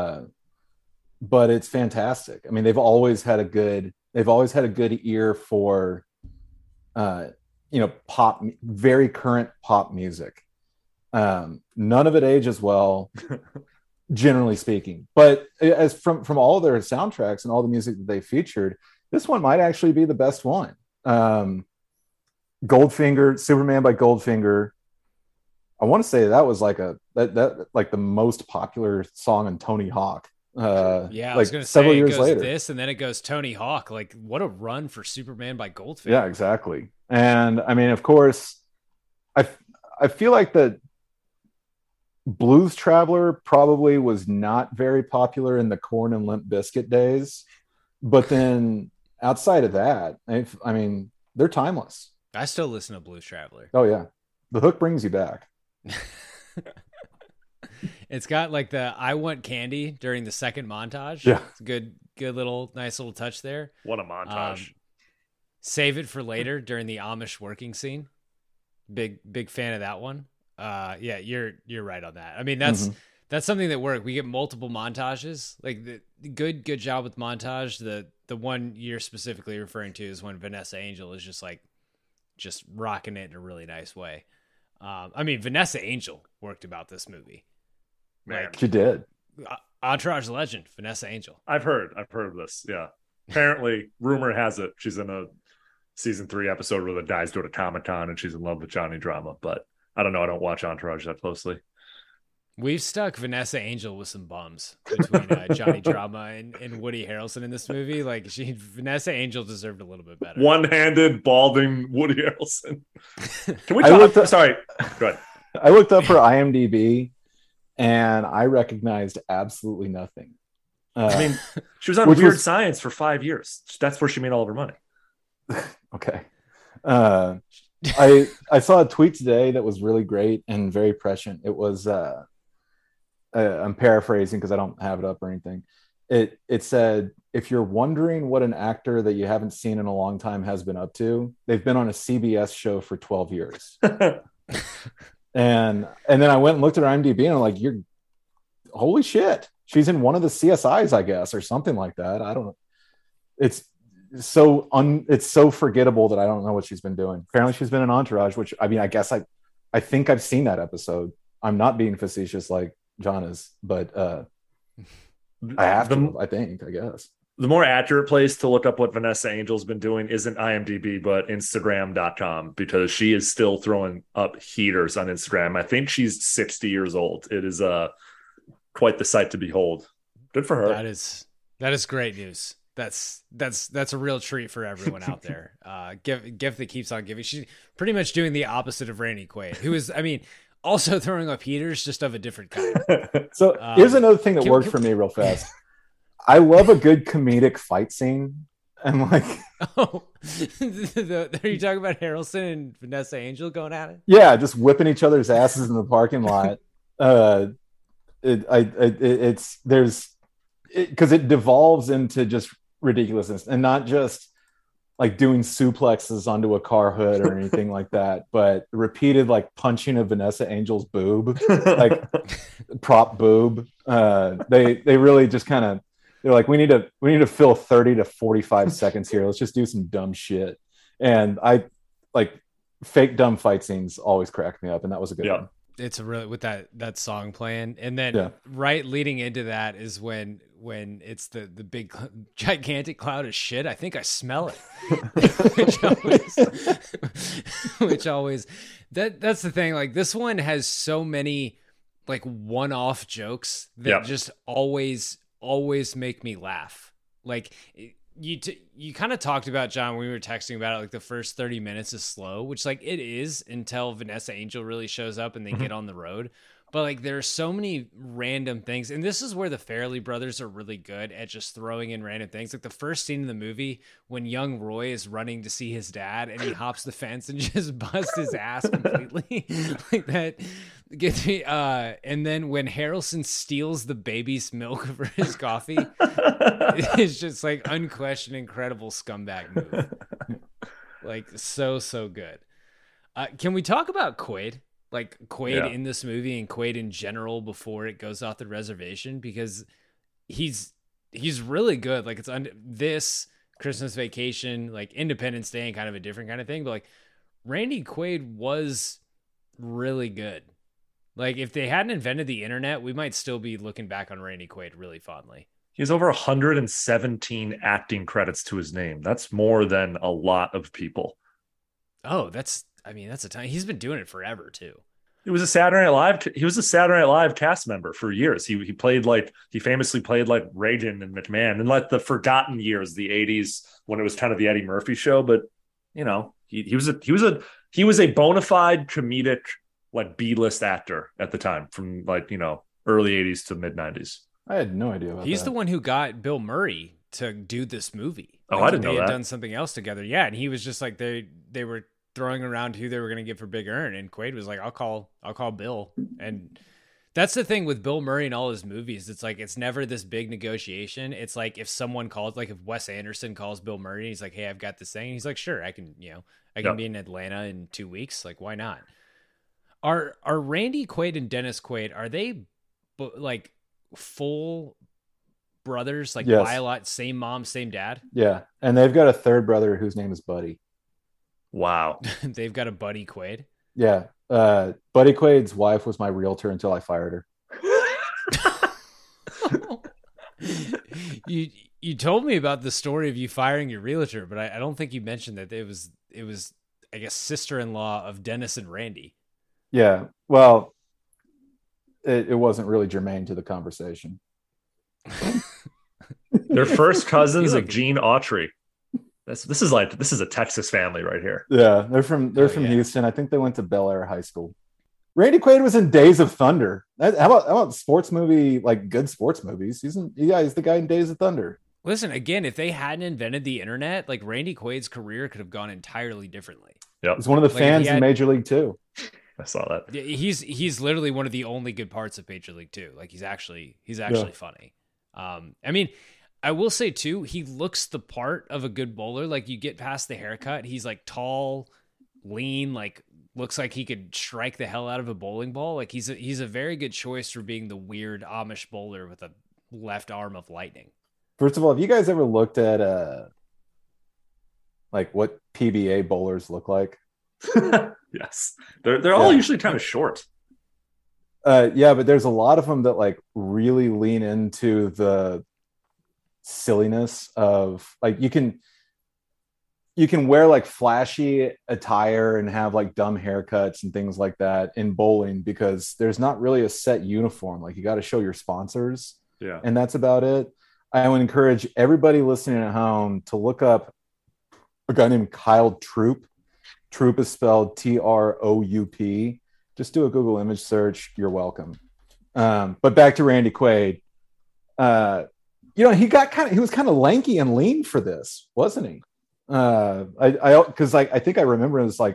But it's fantastic. I mean, they've always had a good ear for, pop, very current pop music. None of it ages well, generally speaking. But as from all their soundtracks and all the music that they featured, this one might actually be the best one. Goldfinger, Superman by Goldfinger. I want to say that was like like the most popular song on Tony Hawk. I was going to say several years later. This and then it goes Tony Hawk. Like what a run for Superman by Goldfinger. Yeah, exactly. And I mean, of course, I feel like the Blues Traveler probably was not very popular in the Korn and Limp Bizkit days, but then outside of that, I mean, they're timeless. I still listen to Blues Traveler. Oh yeah, the hook brings you back. It's got like the I want candy during the second montage. Yeah, it's a good nice little touch there. What a montage. Save it for later during the Amish working scene. Big fan of that one. Yeah, you're right on that. I mean, that's something that worked. We get multiple montages. Like the good job with montage. The one you're specifically referring to is when Vanessa Angel is just rocking it in a really nice way. I mean, Vanessa Angel worked about this movie. Man, she did. Entourage legend, Vanessa Angel. I've heard of this. Yeah. Apparently, rumor has it she's in a season 3 episode where the guys go to Comic-Con and she's in love with Johnny Drama. But I don't know. I don't watch Entourage that closely. We've stuck Vanessa Angel with some bums between Johnny Drama and Woody Harrelson in this movie. Like Vanessa Angel deserved a little bit better. One-handed, balding Woody Harrelson. Can we talk? Sorry, go ahead. I looked up her IMDb, and I recognized absolutely nothing. I mean, she was on Weird Science for 5 years. That's where she made all of her money. Okay. I saw a tweet today that was really great and very prescient. It was I'm paraphrasing because I don't have it up or anything. It said, if you're wondering what an actor that you haven't seen in a long time has been up to, they've been on a CBS show for 12 years. And then I went and looked at her IMDb, and I'm like, holy shit, she's in one of the CSIs, I guess, or something like that. I don't know. It's so forgettable that I don't know what she's been doing. Apparently she's been in Entourage, which, I mean, I guess I think I've seen that episode. I'm not being facetious like John is, but I have to, I guess. The more accurate place to look up what Vanessa Angel's been doing isn't IMDb, but Instagram.com, because she is still throwing up heaters on Instagram. I think she's 60 years old. It is quite the sight to behold. Good for her. That is great news. That's a real treat for everyone out there. Gift that keeps on giving. She's pretty much doing the opposite of Randy Quaid, who is, I mean, also throwing up heaters, just of a different kind. So here's another thing that worked for me real fast. I love a good comedic fight scene. And like, are you talking about Harrelson and Vanessa Angel going at it? Yeah, just whipping each other's asses in the parking lot. Because it devolves into just ridiculousness, and not just like doing suplexes onto a car hood or anything like that, but repeated like punching of Vanessa Angel's boob, like prop boob. They really just kind of, they're like, we need to fill 30 to 45 seconds here. Let's just do some dumb shit. And I like fake dumb fight scenes always crack me up, and that was a good one. It's a really, with that song playing, and then right leading into that is when it's the big gigantic cloud of shit. I think I smell it. which always that's the thing. Like, this one has so many like one-off jokes that just always make me laugh. Like, you kind of talked about, John, when we were texting about it, like the first 30 minutes is slow, which like it is until Vanessa Angel really shows up and they get on the road. But like, there are so many random things, and this is where the Farrelly brothers are really good at just throwing in random things. Like the first scene in the movie when young Roy is running to see his dad and he hops the fence and just busts his ass completely. Like, that gets me. And then when Harrelson steals the baby's milk for his coffee, it's just like unquestioned incredible scumbag move. Like, so good. Can we talk about Quaid? Like Quaid in this movie and Quaid in general before it goes off the reservation, because he's really good. Like, it's this Christmas Vacation, like Independence Day, and kind of a different kind of thing. But like, Randy Quaid was really good. Like, if they hadn't invented the internet, we might still be looking back on Randy Quaid really fondly. He has over 117 acting credits to his name. That's more than a lot of people. Oh, that's a ton. He's been doing it forever too. He was a Saturday Night Live. He was a Saturday Night Live cast member for years. He famously played like Reagan and McMahon in like the forgotten years, the 80s, when it was kind of the Eddie Murphy show. But you know, he was a bona fide comedic like B-list actor at the time, from like, you know, early 80s to mid 90s. I had no idea about He's that. the one who got Bill Murray to do this movie. Oh, I didn't know they that. had done something else together. Yeah, and he was just like, they were throwing around who they were going to get for Big Earn, and Quaid was like, I'll call Bill. And that's the thing with Bill Murray and all his movies. It's like, it's never this big negotiation. It's like, if someone calls, like if Wes Anderson calls Bill Murray, he's like, hey, I've got this thing. And he's like, sure, I can be in Atlanta in 2 weeks. Like, why not? Are Randy Quaid and Dennis Quaid, are they like full brothers? Like, Yes. by a lot, same mom, same dad? Yeah, and they've got a third brother whose name is Buddy. Wow. They've got a Buddy Quaid. Yeah, Buddy Quaid's wife was my realtor until I fired her. You told me about the story of you firing your realtor, but I don't think you mentioned that it was I guess sister-in-law of Dennis and Randy. Yeah, well, it wasn't really germane to the conversation. They're first cousins of Gene Autry. This is a Texas family right here. Yeah, they're from Houston. I think they went to Bel Air High School. Randy Quaid was in Days of Thunder. How about sports movie, like good sports movies? He's the guy in Days of Thunder. Listen, again, if they hadn't invented the internet, like Randy Quaid's career could have gone entirely differently. Yep. He's one of the fans in Major League 2. I saw that. He's literally one of the only good parts of Major League 2. Like, he's actually funny. I mean, I will say too, he looks the part of a good bowler. Like, you get past the haircut, he's like tall, lean, like looks like he could strike the hell out of a bowling ball. Like, he's a very good choice for being the weird Amish bowler with a left arm of lightning. First of all, have you guys ever looked at like what PBA bowlers look like? Yes, they're all usually kind of short. Yeah, but there's a lot of them that like really lean into the silliness of like you can wear like flashy attire and have like dumb haircuts and things like that in bowling because there's not really a set uniform. Like you got to show your sponsors. Yeah. And that's about it. I would encourage everybody listening at home to look up a guy named Kyle Troup. Troup is spelled Troup. Just do a Google image search. You're welcome. But back to Randy Quaid. He was kind of lanky and lean for this, wasn't he? I think I remember it was like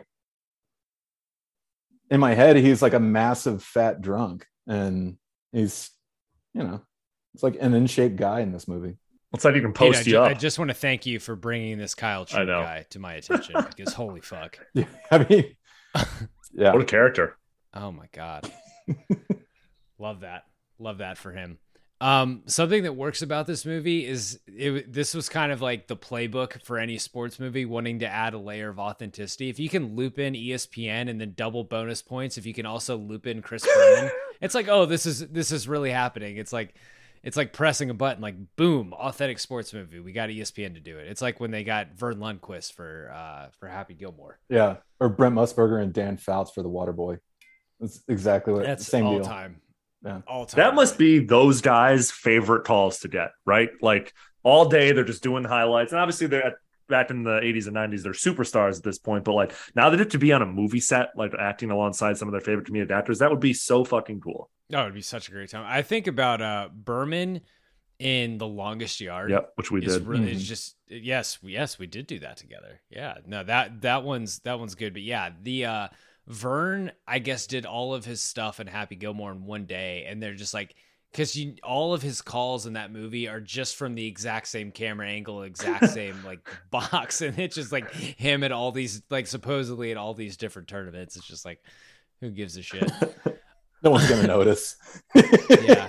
in my head, he's like a massive fat drunk, and he's, it's like an in shape guy in this movie. Let's not even post you up. I just want to thank you for bringing this Kyle Troup guy to my attention because holy fuck. Yeah, I mean, yeah. What a character. Oh my God. Love that for him. Something that works about this movie is this was kind of like the playbook for any sports movie wanting to add a layer of authenticity. If you can loop in ESPN and then double bonus points, if you can also loop in Chris Berman, it's like, oh, this is really happening. It's like pressing a button, like boom, authentic sports movie. We got ESPN to do it. It's like when they got Vern Lundquist for Happy Gilmore. Yeah, or Brent Musburger and Dan Fouts for The Waterboy. That's exactly what. That's same all deal. time. Yeah. All time. That must be those guys' favorite calls to get, right? Like all day they're just doing highlights. And obviously they're back in the 80s and 90s, they're superstars at this point. But like now they get to be on a movie set, like acting alongside some of their favorite comedic actors. That would be so fucking cool. Oh, it'd be such a great time. I think about Berman in The Longest Yard. Yep, which we did. Really, it's just yes, we did do that together. Yeah, no, that one's good. But yeah, the Vern, I guess, did all of his stuff in Happy Gilmore in one day, and they're just like, because all of his calls in that movie are just from the exact same camera angle, exact same like box, and it's just like him at all these, like supposedly at all these different tournaments. It's just like, who gives a shit? No one's gonna notice. Yeah.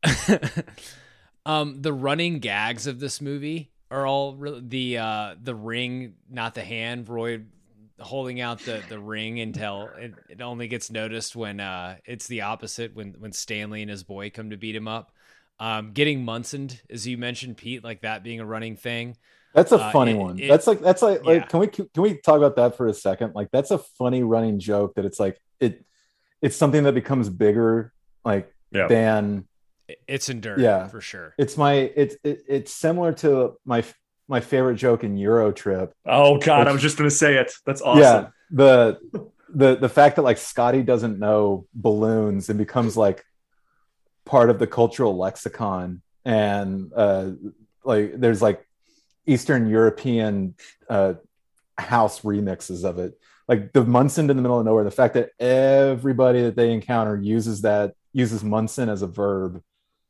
The running gags of this movie are all the ring, not the hand. Roy holding out the ring until it only gets noticed when it's the opposite when Stanley and his boy come to beat him up. Getting Munsoned, as you mentioned, Pete, like that being a running thing. That's a funny one. That's like yeah. Can we talk about that for a second? Like that's a funny running joke that it's like it's something that becomes bigger than it's enduring for sure. It's similar to my favorite joke in Eurotrip. Oh God, I was just gonna say it. That's awesome. Yeah, the fact that like Scotty doesn't know balloons and becomes like part of the cultural lexicon, and like there's like Eastern European house remixes of it. Like the Munson in the middle of nowhere, the fact that everybody that they encounter uses Munson as a verb,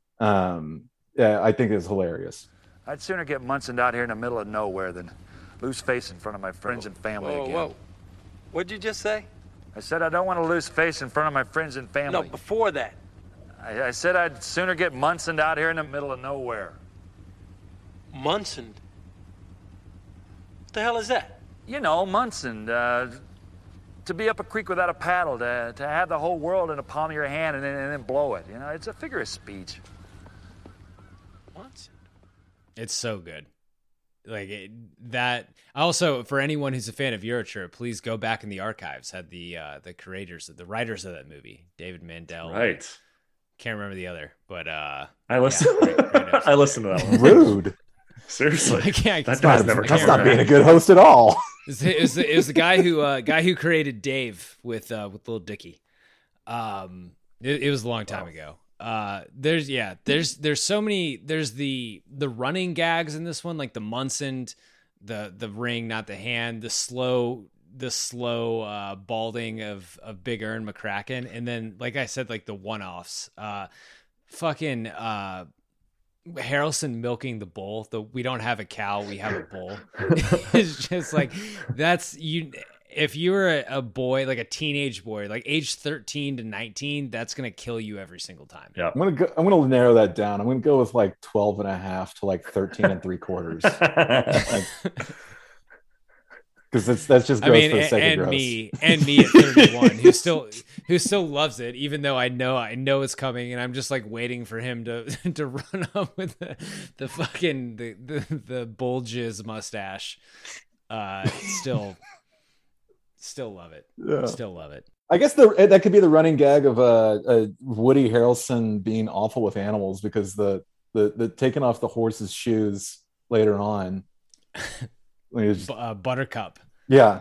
I think is hilarious. I'd sooner get Munsoned out here in the middle of nowhere than lose face in front of my friends and family again. Whoa. What'd you just say? I said I don't want to lose face in front of my friends and family. No, before that. I said I'd sooner get Munsoned out here in the middle of nowhere. Munsoned? What the hell is that? You know, Munsoned. To be up a creek without a paddle, to have the whole world in the palm of your hand and then blow it. You know, it's a figure of speech. Munsoned. It's so good. Like that. Also, for anyone who's a fan of Eurotrip, please go back in the archives. Had the writers of that movie, David Mandel. Right. Can't remember the other, but I listened. Yeah, I listened to that one. Rude. Seriously, that's not being a good host at all. It was the guy who created Dave with Lil Dicky. It was a long time ago. There's so many. There's the running gags in this one, like the Munson, the ring, not the hand, the slow balding of Big Ern McCracken, and then like I said, like the one-offs. Fucking Harrelson milking the bull. We don't have a cow, we have a bull. It's just like that's you. If you were a boy, like a teenage boy, like age 13 to 19, that's going to kill you every single time. Yeah. I'm going to narrow that down. I'm going to go with like 12 and a half to like 13 and 3/4. because that's just gross for the sake of gross. me at 31 who still loves it, even though I know it's coming, and I'm just like waiting for him to run up with the fucking the bulges mustache. Still love it. Yeah. Still love it. I guess that could be the running gag of Woody Harrelson being awful with animals, because the taking off the horse's shoes later on. Buttercup. Yeah.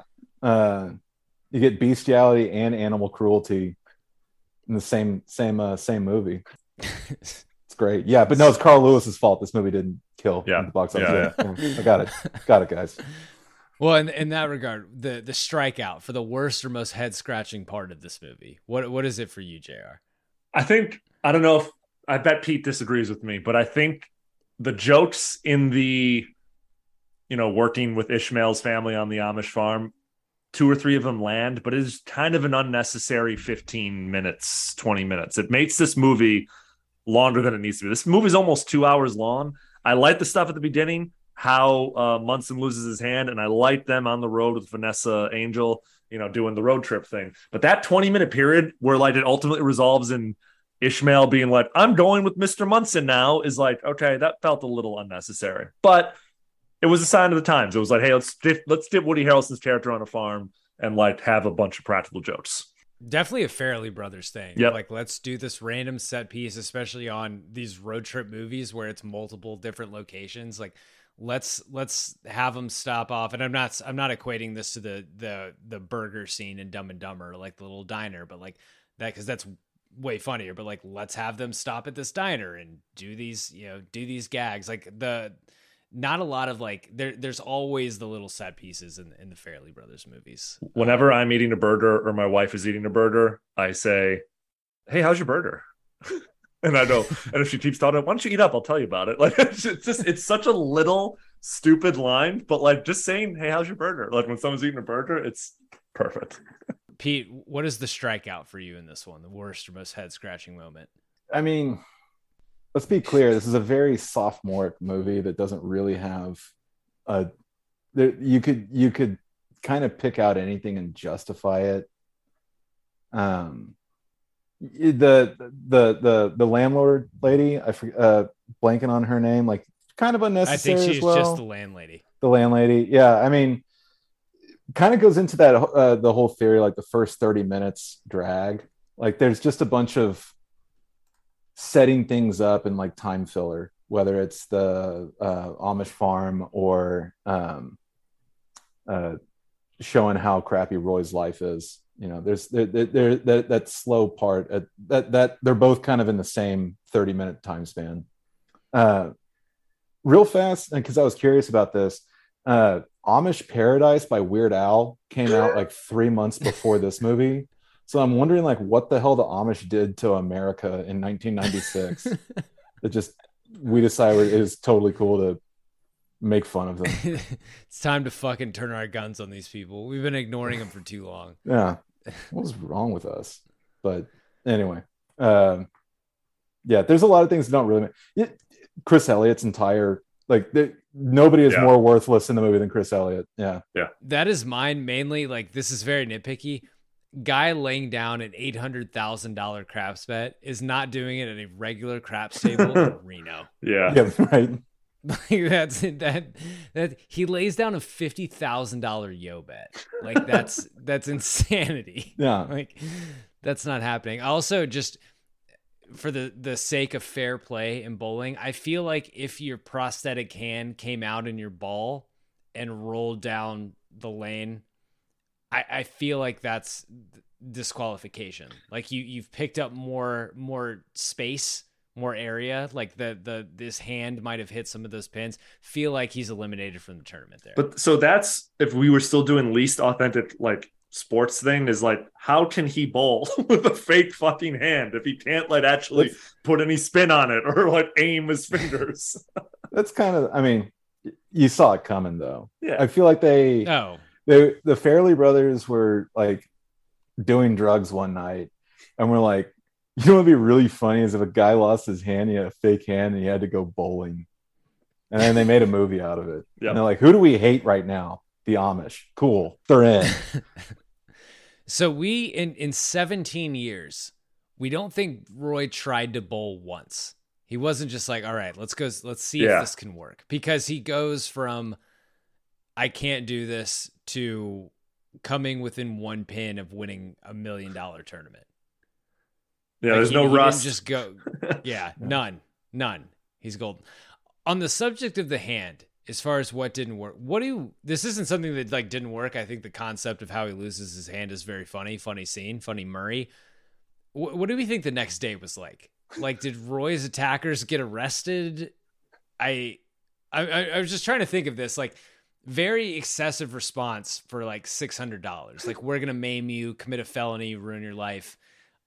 You get bestiality and animal cruelty in the same movie. It's great. Yeah, but no, it's Carl Lewis's fault this movie didn't kill in the box office. Yeah. I got it, guys. Well, in that regard, the strikeout for the worst or most head-scratching part of this movie, what is it for you, JR? I don't know if I bet Pete disagrees with me, but I think the jokes in the working with Ishmael's family on the Amish farm, 2 or 3 of them land, but it is kind of an unnecessary 15 minutes, 20 minutes. It makes this movie longer than it needs to be. This movie is almost 2 hours long. I like the stuff at the beginning, how Munson loses his hand, and I like them on the road with Vanessa Angel, doing the road trip thing. But that 20-minute period where like it ultimately resolves in Ishmael being like, I'm going with Mr. Munson now, is like, okay, that felt a little unnecessary. But it was a sign of the times. It was like, hey, let's dip Woody Harrelson's character on a farm and like have a bunch of practical jokes. Definitely a Farrelly Brothers thing. Yep. Like, let's do this random set piece, especially on these road trip movies where it's multiple different locations. Like, let's have them stop off. And I'm not equating this to the burger scene in Dumb and Dumber, like the little diner, but like that, because that's way funnier. But like, let's have them stop at this diner and do these gags. Like not a lot of like there's always the little set pieces in the Farrelly Brothers movies. Whenever I'm eating a burger or my wife is eating a burger, I say, hey, how's your burger? And I know, and if she keeps talking, why don't you eat up? I'll tell you about it. Like, it's such a little stupid line, but like just saying, hey, how's your burger? Like when someone's eating a burger, it's perfect. Pete, what is the strikeout for you in this one? The worst or most head scratching moment? I mean, let's be clear. This is a very sophomoric movie that doesn't really have you could kind of pick out anything and justify it. The landlord lady, I forget, blanking on her name, like kind of unnecessary. I think she's as well. just the landlady. The landlady, yeah. I mean, kind of goes into that the whole theory, like the first 30 minutes drag. Like there's just a bunch of setting things up and like time filler, whether it's the Amish farm or showing how crappy Roy's life is. There's that slow part that they're both kind of in the same 30-minute time span. Real fast, and because I was curious about this, Amish Paradise by Weird Al came out like 3 months before this movie. So I'm wondering like what the hell the Amish did to America in 1996 that just we decided it is totally cool to make fun of them. It's time to fucking turn our guns on these people. We've been ignoring them for too long. Yeah. What's wrong with us? But anyway, yeah, there's a lot of things that don't really Chris Elliott's entire nobody is more worthless in the movie than Chris Elliott. Yeah. That is mine mainly. Like, this is very nitpicky. Guy laying down an $800,000 craps bet is not doing it at a regular craps table in Reno. Yeah, right. Like that he lays down a $50,000 yo bet. Like that's insanity. Yeah. Like that's not happening. Also, just for the sake of fair play in bowling, I feel like if your prosthetic hand came out in your ball and rolled down the lane, I feel like that's disqualification. Like you've picked up more space, more area. Like this hand might have hit some of those pins. Feel like he's eliminated from the tournament there. But so that's if we were still doing least authentic like sports thing, is like, how can he bowl with a fake fucking hand if he can't like actually put any spin on it or like aim his fingers? That's kind of, I mean, you saw it coming though. Yeah. I feel like the Farrelly brothers were like doing drugs one night and we're like, you know what would be really funny is if a guy lost his hand, he had a fake hand and he had to go bowling. And then they made a movie out of it. Yep. And they're like, who do we hate right now? the Amish. Cool. They're in. So we, in 17 years, we don't think Roy tried to bowl once. He wasn't just like, all right, let's see if this can work. Because he goes from, I can't do this, to coming within one pin of winning $1 million tournament. Yeah, like there's no rust. Just go. Yeah, none. He's golden. On the subject of the hand, as far as what didn't work, this isn't something that like didn't work. I think the concept of how he loses his hand is very funny scene, funny Murray. What do we think the next day was like? Like, did Roy's attackers get arrested? I was just trying to think of this, like, very excessive response for like $600. Like, we're gonna maim you, commit a felony, ruin your life.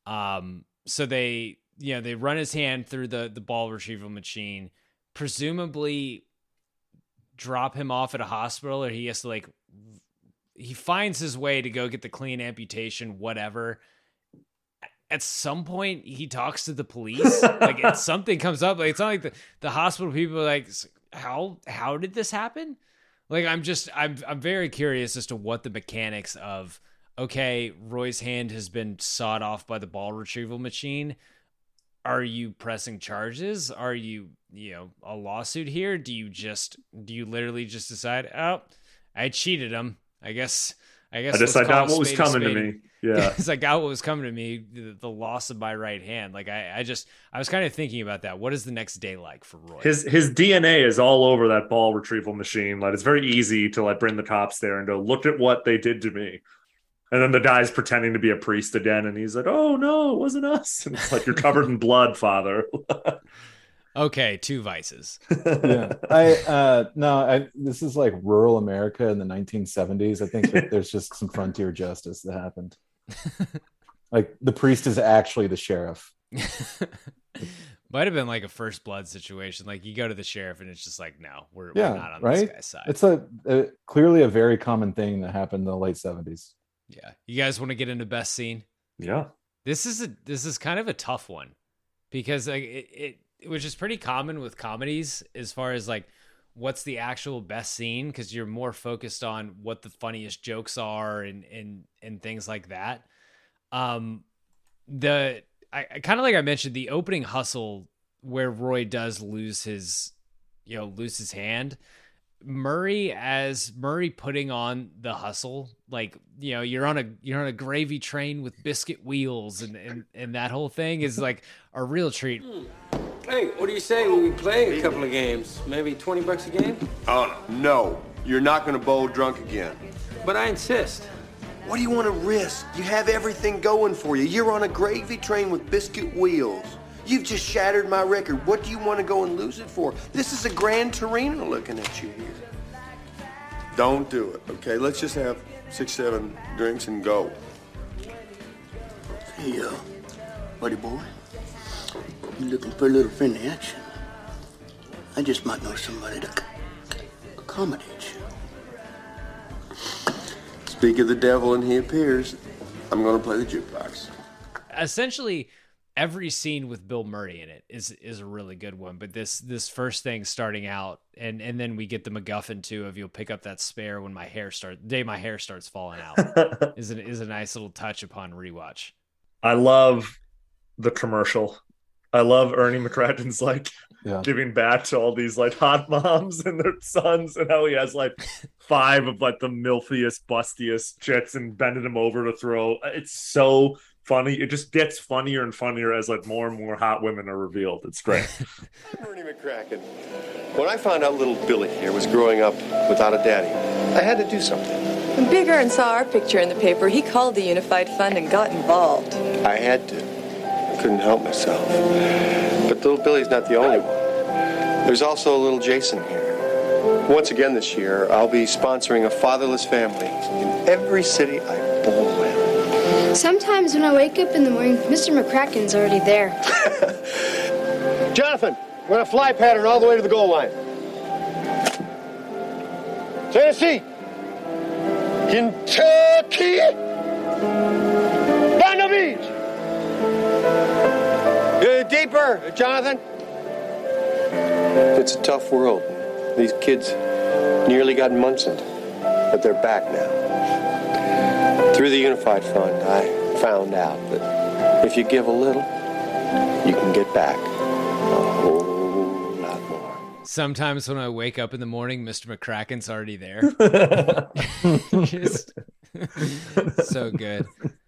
So they run his hand through the ball retrieval machine, presumably drop him off at a hospital, or he has to he finds his way to go get the clean amputation, whatever. At some point he talks to the police, like something comes up. Like, it's not like the hospital people are like, how did this happen? Like, I'm very curious as to what the mechanics of, okay, Roy's hand has been sawed off by the ball retrieval machine. Are you pressing charges? Are you, a lawsuit here? Do you literally just decide, oh, I cheated him. I guess I got what was coming to me. Yeah. I got what was coming to me, the loss of my right hand. Like, I was kind of thinking about that. What is the next day like for Roy? His DNA is all over that ball retrieval machine. Like, it's very easy to bring the cops there and go, look at what they did to me. And then the guy's pretending to be a priest again, and he's like, oh, no, it wasn't us. And it's like, you're covered in blood, father. Okay, 2 vices. Yeah. This is like rural America in the 1970s. I think that there's just some frontier justice that happened. Like, the priest is actually the sheriff. Might have been like a First Blood situation. Like, you go to the sheriff and it's just like, no, we're not on this guy's side. It's clearly a very common thing that happened in the late 70s. Yeah. You guys want to get into best scene? Yeah. This is kind of a tough one, because like which is pretty common with comedies as far as like what's the actual best scene, because you're more focused on what the funniest jokes are and things like that. I kind of, like I mentioned, the opening hustle where Roy does lose his hand. Murray putting on the hustle, like, you're on a gravy train with biscuit wheels, and that whole thing is like a real treat. Hey, what do you say we play a couple of games? Maybe $20 a game? Oh, no. You're not going to bowl drunk again. But I insist. What do you want to risk? You have everything going for you. You're on a gravy train with biscuit wheels. You've just shattered my record. What do you want to go and lose it for? This is a Gran Torino looking at you here. Don't do it, okay? Let's just have 6, 7 drinks and go. Hey, buddy boy. You looking for a little friendly action? I just might know somebody to accommodate you. Speak of the devil and he appears. I'm going to play the jukebox. Essentially, every scene with Bill Murray in it is a really good one. But this first thing starting out, and then we get the MacGuffin too of, you'll pick up that spare when my hair starts falling out is a nice little touch upon rewatch. I love the commercial. I love Ernie McCratten's giving back to all these hot moms and their sons, and how he has 5 of the milfiest, bustiest chicks and bending them over to throw. It's so funny. It just gets funnier and funnier as more and more hot women are revealed. It's great. I'm Ernie McCracken. When I found out little Billy here was growing up without a daddy, I had to do something. When Big Ern saw our picture in the paper, he called the Unified Fund and got involved. I had to. Couldn't help myself. But little Billy's not the only one. There's also a little Jason here. Once again this year, I'll be sponsoring a fatherless family in every city I bowl in. Sometimes when I wake up in the morning, Mr. McCracken's already there. Jonathan, we're on a fly pattern all the way to the goal line. Tennessee. Kentucky. Bondi Beach. Deeper, Jonathan. It's a tough world. These kids nearly got Munson. but they're back now. Through the Unified Fund, I found out that if you give a little, you can get back a whole lot more. Sometimes when I wake up in the morning, Mr. McCracken's already there. Just so good.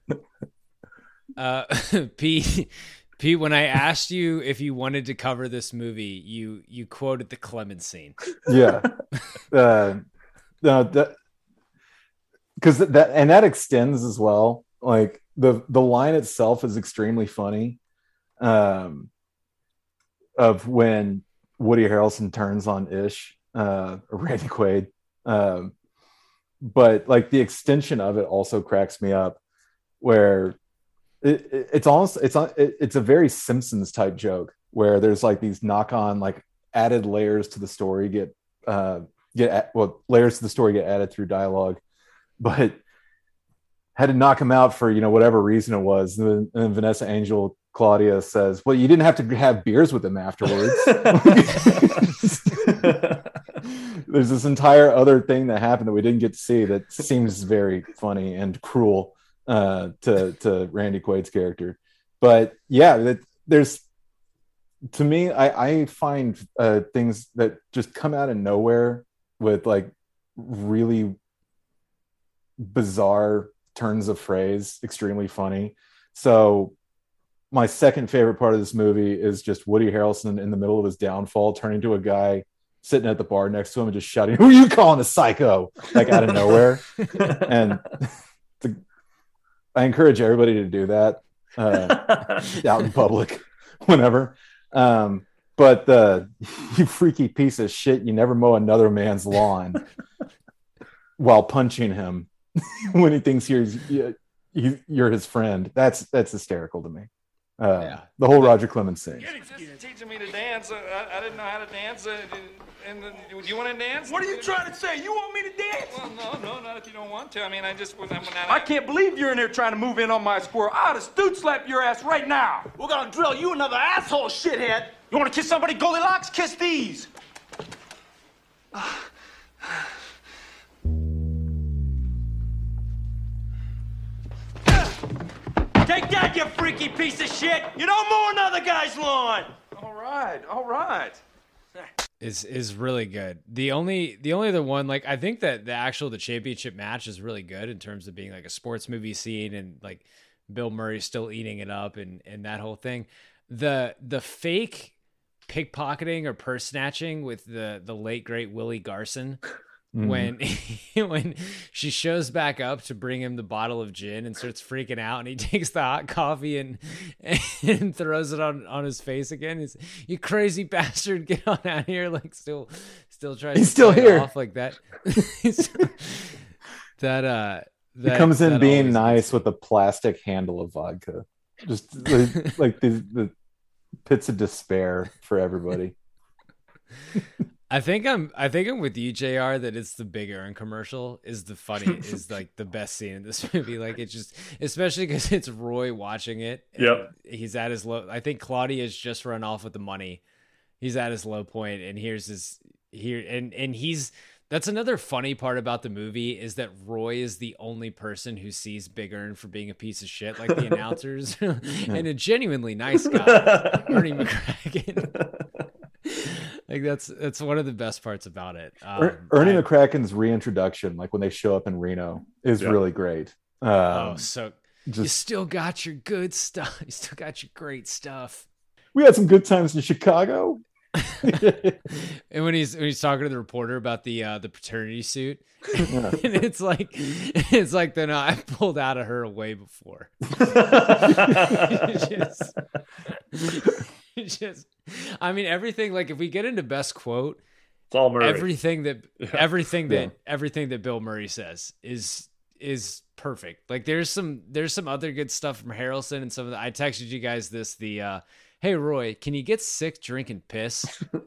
Pete, when I asked you if you wanted to cover this movie, you quoted the Clemens scene. Yeah. No, that, because that extends as well. Like the line itself is extremely funny. Of when Woody Harrelson turns on Ish, Randy Quaid. But like the extension of it also cracks me up, where it's a very Simpsons type joke where there's like these knock-on like added layers to the story layers to the story get added through dialogue, but had to knock him out for whatever reason it was. And then Vanessa Angel Claudia says, well, you didn't have to have beers with him afterwards. There's this entire other thing that happened that we didn't get to see that seems very funny and cruel to Randy Quaid's character. But yeah, there's, to me, I find things that just come out of nowhere with like really bizarre turns of phrase extremely funny. So my second favorite part of this movie is just Woody Harrelson in the middle of his downfall turning to a guy sitting at the bar next to him and just shouting, "Who are you calling a psycho?" like out of nowhere. And I encourage everybody to do that out in public whenever. But you freaky piece of shit, you never mow another man's lawn while punching him when he thinks you're his friend. That's hysterical to me. The whole Roger Clemens thing. Just teaching me to dance. I didn't know how to dance. Do you want to dance? What are you trying to say? You want me to dance? Well, no, not if you don't want to. I mean, I can't believe you're in there trying to move in on my squirrel. I ought to stoot slap your ass right now. We're gonna drill you another asshole, shithead. You want to kiss somebody, Goldilocks? Kiss these. Take that, you freaky piece of shit! You don't mow another guy's lawn! All right. Is really good. The only other one, like, I think that the championship match is really good in terms of being like a sports movie scene and like Bill Murray still eating it up and that whole thing. The fake pickpocketing or purse snatching with the late great Willie Garson. When she shows back up to bring him the bottle of gin and starts freaking out, and he takes the hot coffee and throws it on his face again. He's, "You crazy bastard, get on out of here!" Like still tries. He's still here, off like that. He comes in being nice with a plastic handle of vodka, just like the pits of despair for everybody. I think I'm with you, JR, that it's the Big Earn commercial is like the best scene in this movie. Like it's just, especially because it's Roy watching it. Yep. He's at his low. I think Claudia's just run off with the money. He's at his low point, and that's another funny part about the movie is that Roy is the only person who sees Big Earn for being a piece of shit, like the announcers, and a genuinely nice guy, Ernie McCracken. Like that's one of the best parts about it. Ernie McCracken's reintroduction, like when they show up in Reno, is really great. You still got your good stuff. You still got your great stuff. We had some good times in Chicago. And when he's talking to the reporter about the paternity suit, and it's like then I pulled out of her way before. I mean, everything. Like if we get into best quote, it's all Murray. Everything that Bill Murray says is perfect. Like there's some other good stuff from Harrelson and some of the. I texted you guys this. Hey Roy, can you get sick drinking piss?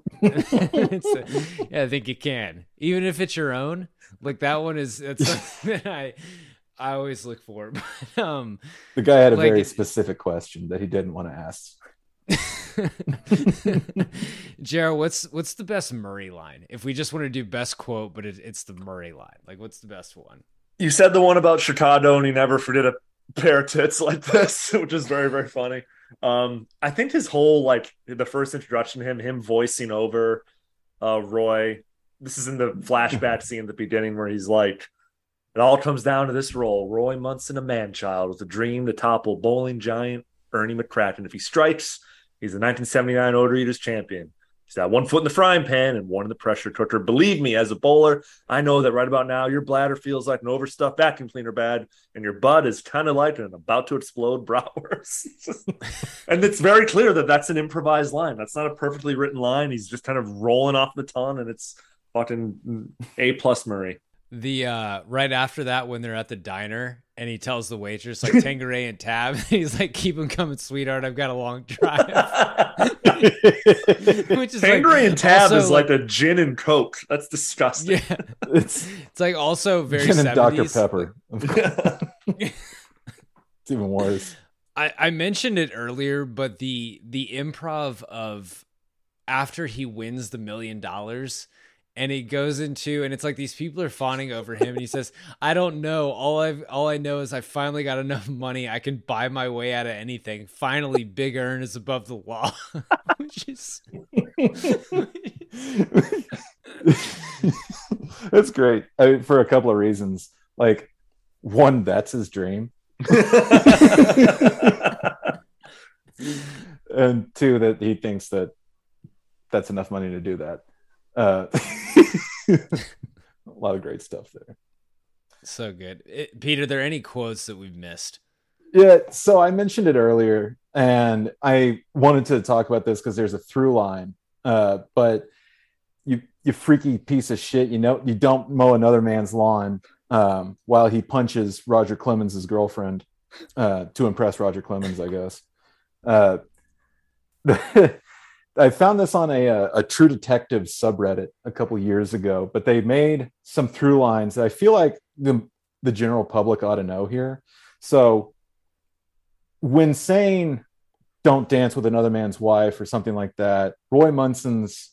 Yeah, I think you can, even if it's your own. Like that one is something that I always look for. But, the guy had a very specific question that he didn't want to ask. Jared, what's the best Murray line? If we just want to do best quote, but it's the Murray line. Like, what's the best one? You said the one about Chicago, and he never did a pair of tits like this, which is very, very funny. I think his whole, like, the first introduction to him voicing over Roy. This is in the flashback scene at the beginning where he's like, it all comes down to this role. Roy Munson, a man-child with a dream to topple bowling giant Ernie McCracken. If he strikes, he's the 1979 Overeaters champion. He's got one foot in the frying pan and one in the pressure cooker. Believe me, as a bowler, I know that right about now, your bladder feels like an overstuffed vacuum cleaner bag, and your butt is kind of like an about to explode bratwurst. And it's very clear that that's an improvised line. That's not a perfectly written line. He's just kind of rolling off the tongue, and it's fucking A+ Murray. The right after that, when they're at the diner and he tells the waitress, like, Tanqueray and Tab, he's like, keep him coming, sweetheart, I've got a long drive. Which is Tanqueray like, and Tab also, is like a gin and Coke. That's disgusting. Yeah, it's like also very Gin and 70s. Dr. Pepper. It's even worse. I mentioned it earlier, but the improv of after he wins the $1 million and he goes into, and it's like these people are fawning over him, and he says, I don't know. All I know is I finally got enough money. I can buy my way out of anything. Finally, Big Earn is above the law. Which is That's great. I mean, for a couple of reasons. Like, one, that's his dream. And two, that he thinks that that's enough money to do that. A lot of great stuff there. So good. Pete, are there any quotes that we've missed? Yeah, so I mentioned it earlier, and I wanted to talk about this because there's a through line. But you freaky piece of shit, you know, you don't mow another man's lawn while he punches Roger Clemens' girlfriend to impress Roger Clemens, I guess. I found this on a True Detective subreddit a couple years ago, but they made some through lines that I feel like the general public ought to know here. So when saying don't dance with another man's wife or something like that, Roy Munson's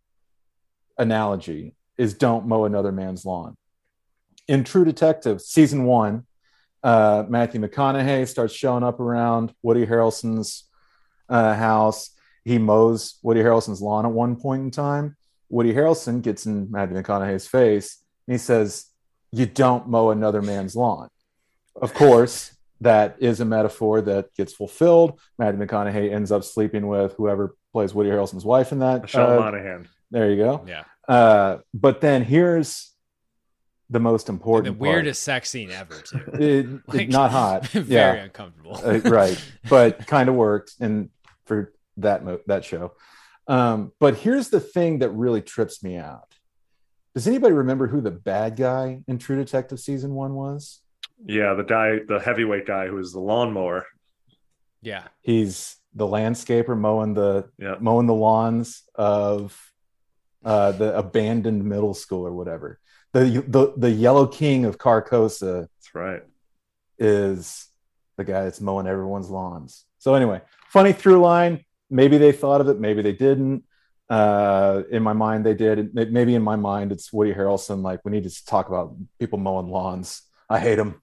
analogy is don't mow another man's lawn. In True Detective season 1, Matthew McConaughey starts showing up around Woody Harrelson's house. He mows Woody Harrelson's lawn at one point in time. Woody Harrelson gets in Matthew McConaughey's face and he says, you don't mow another man's lawn. Of course, that is a metaphor that gets fulfilled. Matthew McConaughey ends up sleeping with whoever plays Woody Harrelson's wife in that. Michelle Monaghan. There you go. Yeah. But then here's the most important and the weirdest sex scene ever, too. Like, not hot. Very uncomfortable. Right. But kind of worked and for that show. But here's the thing that really trips me out. Does anybody remember who the bad guy in True Detective season 1 was? Yeah, the heavyweight guy who was the lawnmower. Yeah. He's the landscaper mowing the lawns of the abandoned middle school or whatever. The Yellow King of Carcosa. That's right. Is the guy that's mowing everyone's lawns. So anyway, funny through line. Maybe they thought of it. Maybe they didn't. In my mind, they did. Maybe in my mind, it's Woody Harrelson. Like, we need to talk about people mowing lawns. I hate them.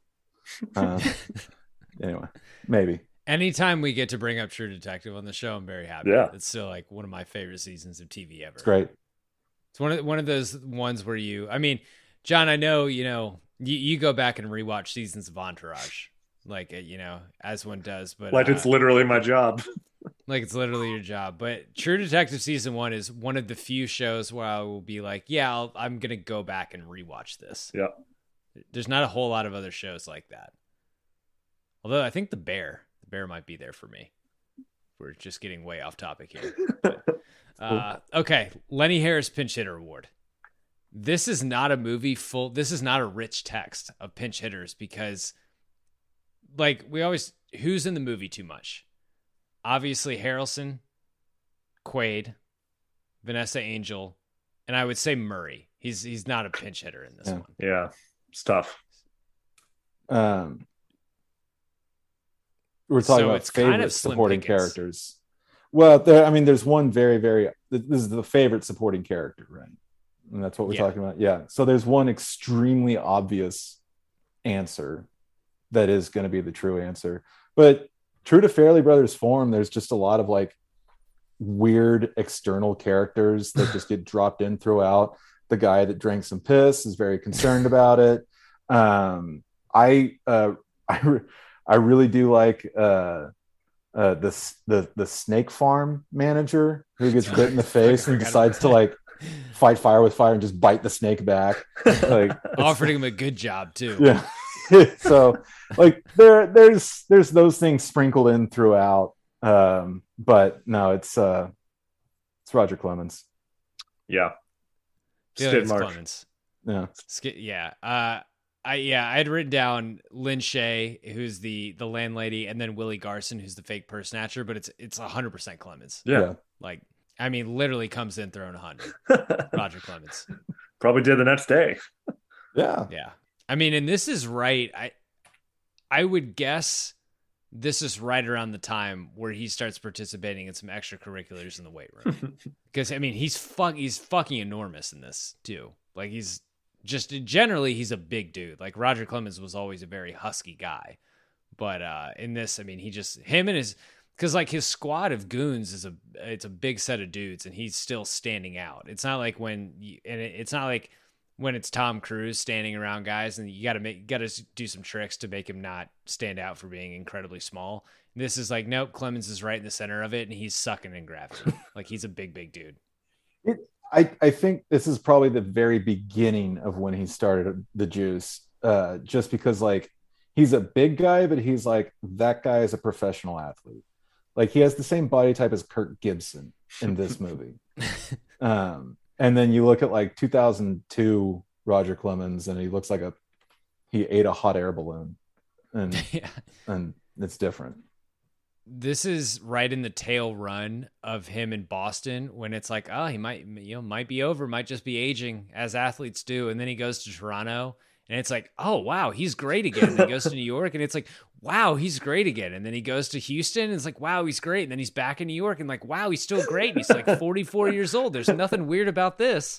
Anyway, maybe. Anytime we get to bring up True Detective on the show, I'm very happy. Yeah. It's still like one of my favorite seasons of TV ever. It's great. It's one of those ones where John, I know, you go back and rewatch seasons of Entourage, like, as one does, but like it's literally my job. Like it's literally your job. But True Detective season 1 is one of the few shows where I will be like, yeah, I'm going to go back and rewatch this. Yeah. There's not a whole lot of other shows like that. Although I think The Bear might be there for me. We're just getting way off topic here. But, okay. Lenny Harris Pinch Hitter Award. This is not a movie this is not a rich text of pinch hitters because, like, who's in the movie too much? Obviously Harrelson, Quaid, Vanessa Angel, and I would say Murray. He's not a pinch hitter in this one. Yeah, it's tough. We're talking about favorite supporting characters. Well, there's one very, very. This is the favorite supporting character, right? And that's what we're talking about. Yeah. So there's one extremely obvious answer that is going to be the true answer, but true to Fairley Brothers form, there's just a lot of like weird external characters that just get dropped in throughout. The guy that drank some piss is very concerned about it. I really do like the snake farm manager who gets bit in the face and decides to like fight fire with fire and just bite the snake back. Like offered him a good job too. Yeah. So like there's those things sprinkled in throughout. But no, it's Roger Clemens. Yeah. Skid Clemens. Yeah. Yeah. I had written down Lynn Shay, who's the landlady, and then Willie Garson, who's the fake purse snatcher, but it's 100% Clemens. Yeah. Like, I mean, literally comes in throwing 100. Roger Clemens. Probably did the next day. Yeah. Yeah. I mean, and this is right. I would guess this is right around the time where he starts participating in some extracurriculars in the weight room. Because I mean, he's fucking enormous in this too. Like he's a big dude. Like Roger Clemens was always a very husky guy, but in this, I mean, because like his squad of goons it's a big set of dudes, and he's still standing out. It's not like it's not like when it's Tom Cruise standing around guys, and you got to do some tricks to make him not stand out for being incredibly small. This is like, nope, Clemens is right in the center of it, and he's sucking in gravity. Like he's a big dude. I think this is probably the very beginning of when he started the juice, just because like he's a big guy, but he's like, that guy is a professional athlete. Like he has the same body type as Kirk Gibson in this movie. And then you look at like 2002 Roger Clemens, and he looks like he ate a hot air balloon, and and it's different. This is right in the tail run of him in Boston when it's like, oh, he might be over, might just be aging as athletes do. And then he goes to Toronto, and it's like, oh, wow, he's great again. And he goes to New York, and it's like, wow, he's great again. And then he goes to Houston, and it's like, wow, he's great. And then he's back in New York, and like, wow, he's still great. And he's like 44 years old. There's nothing weird about this.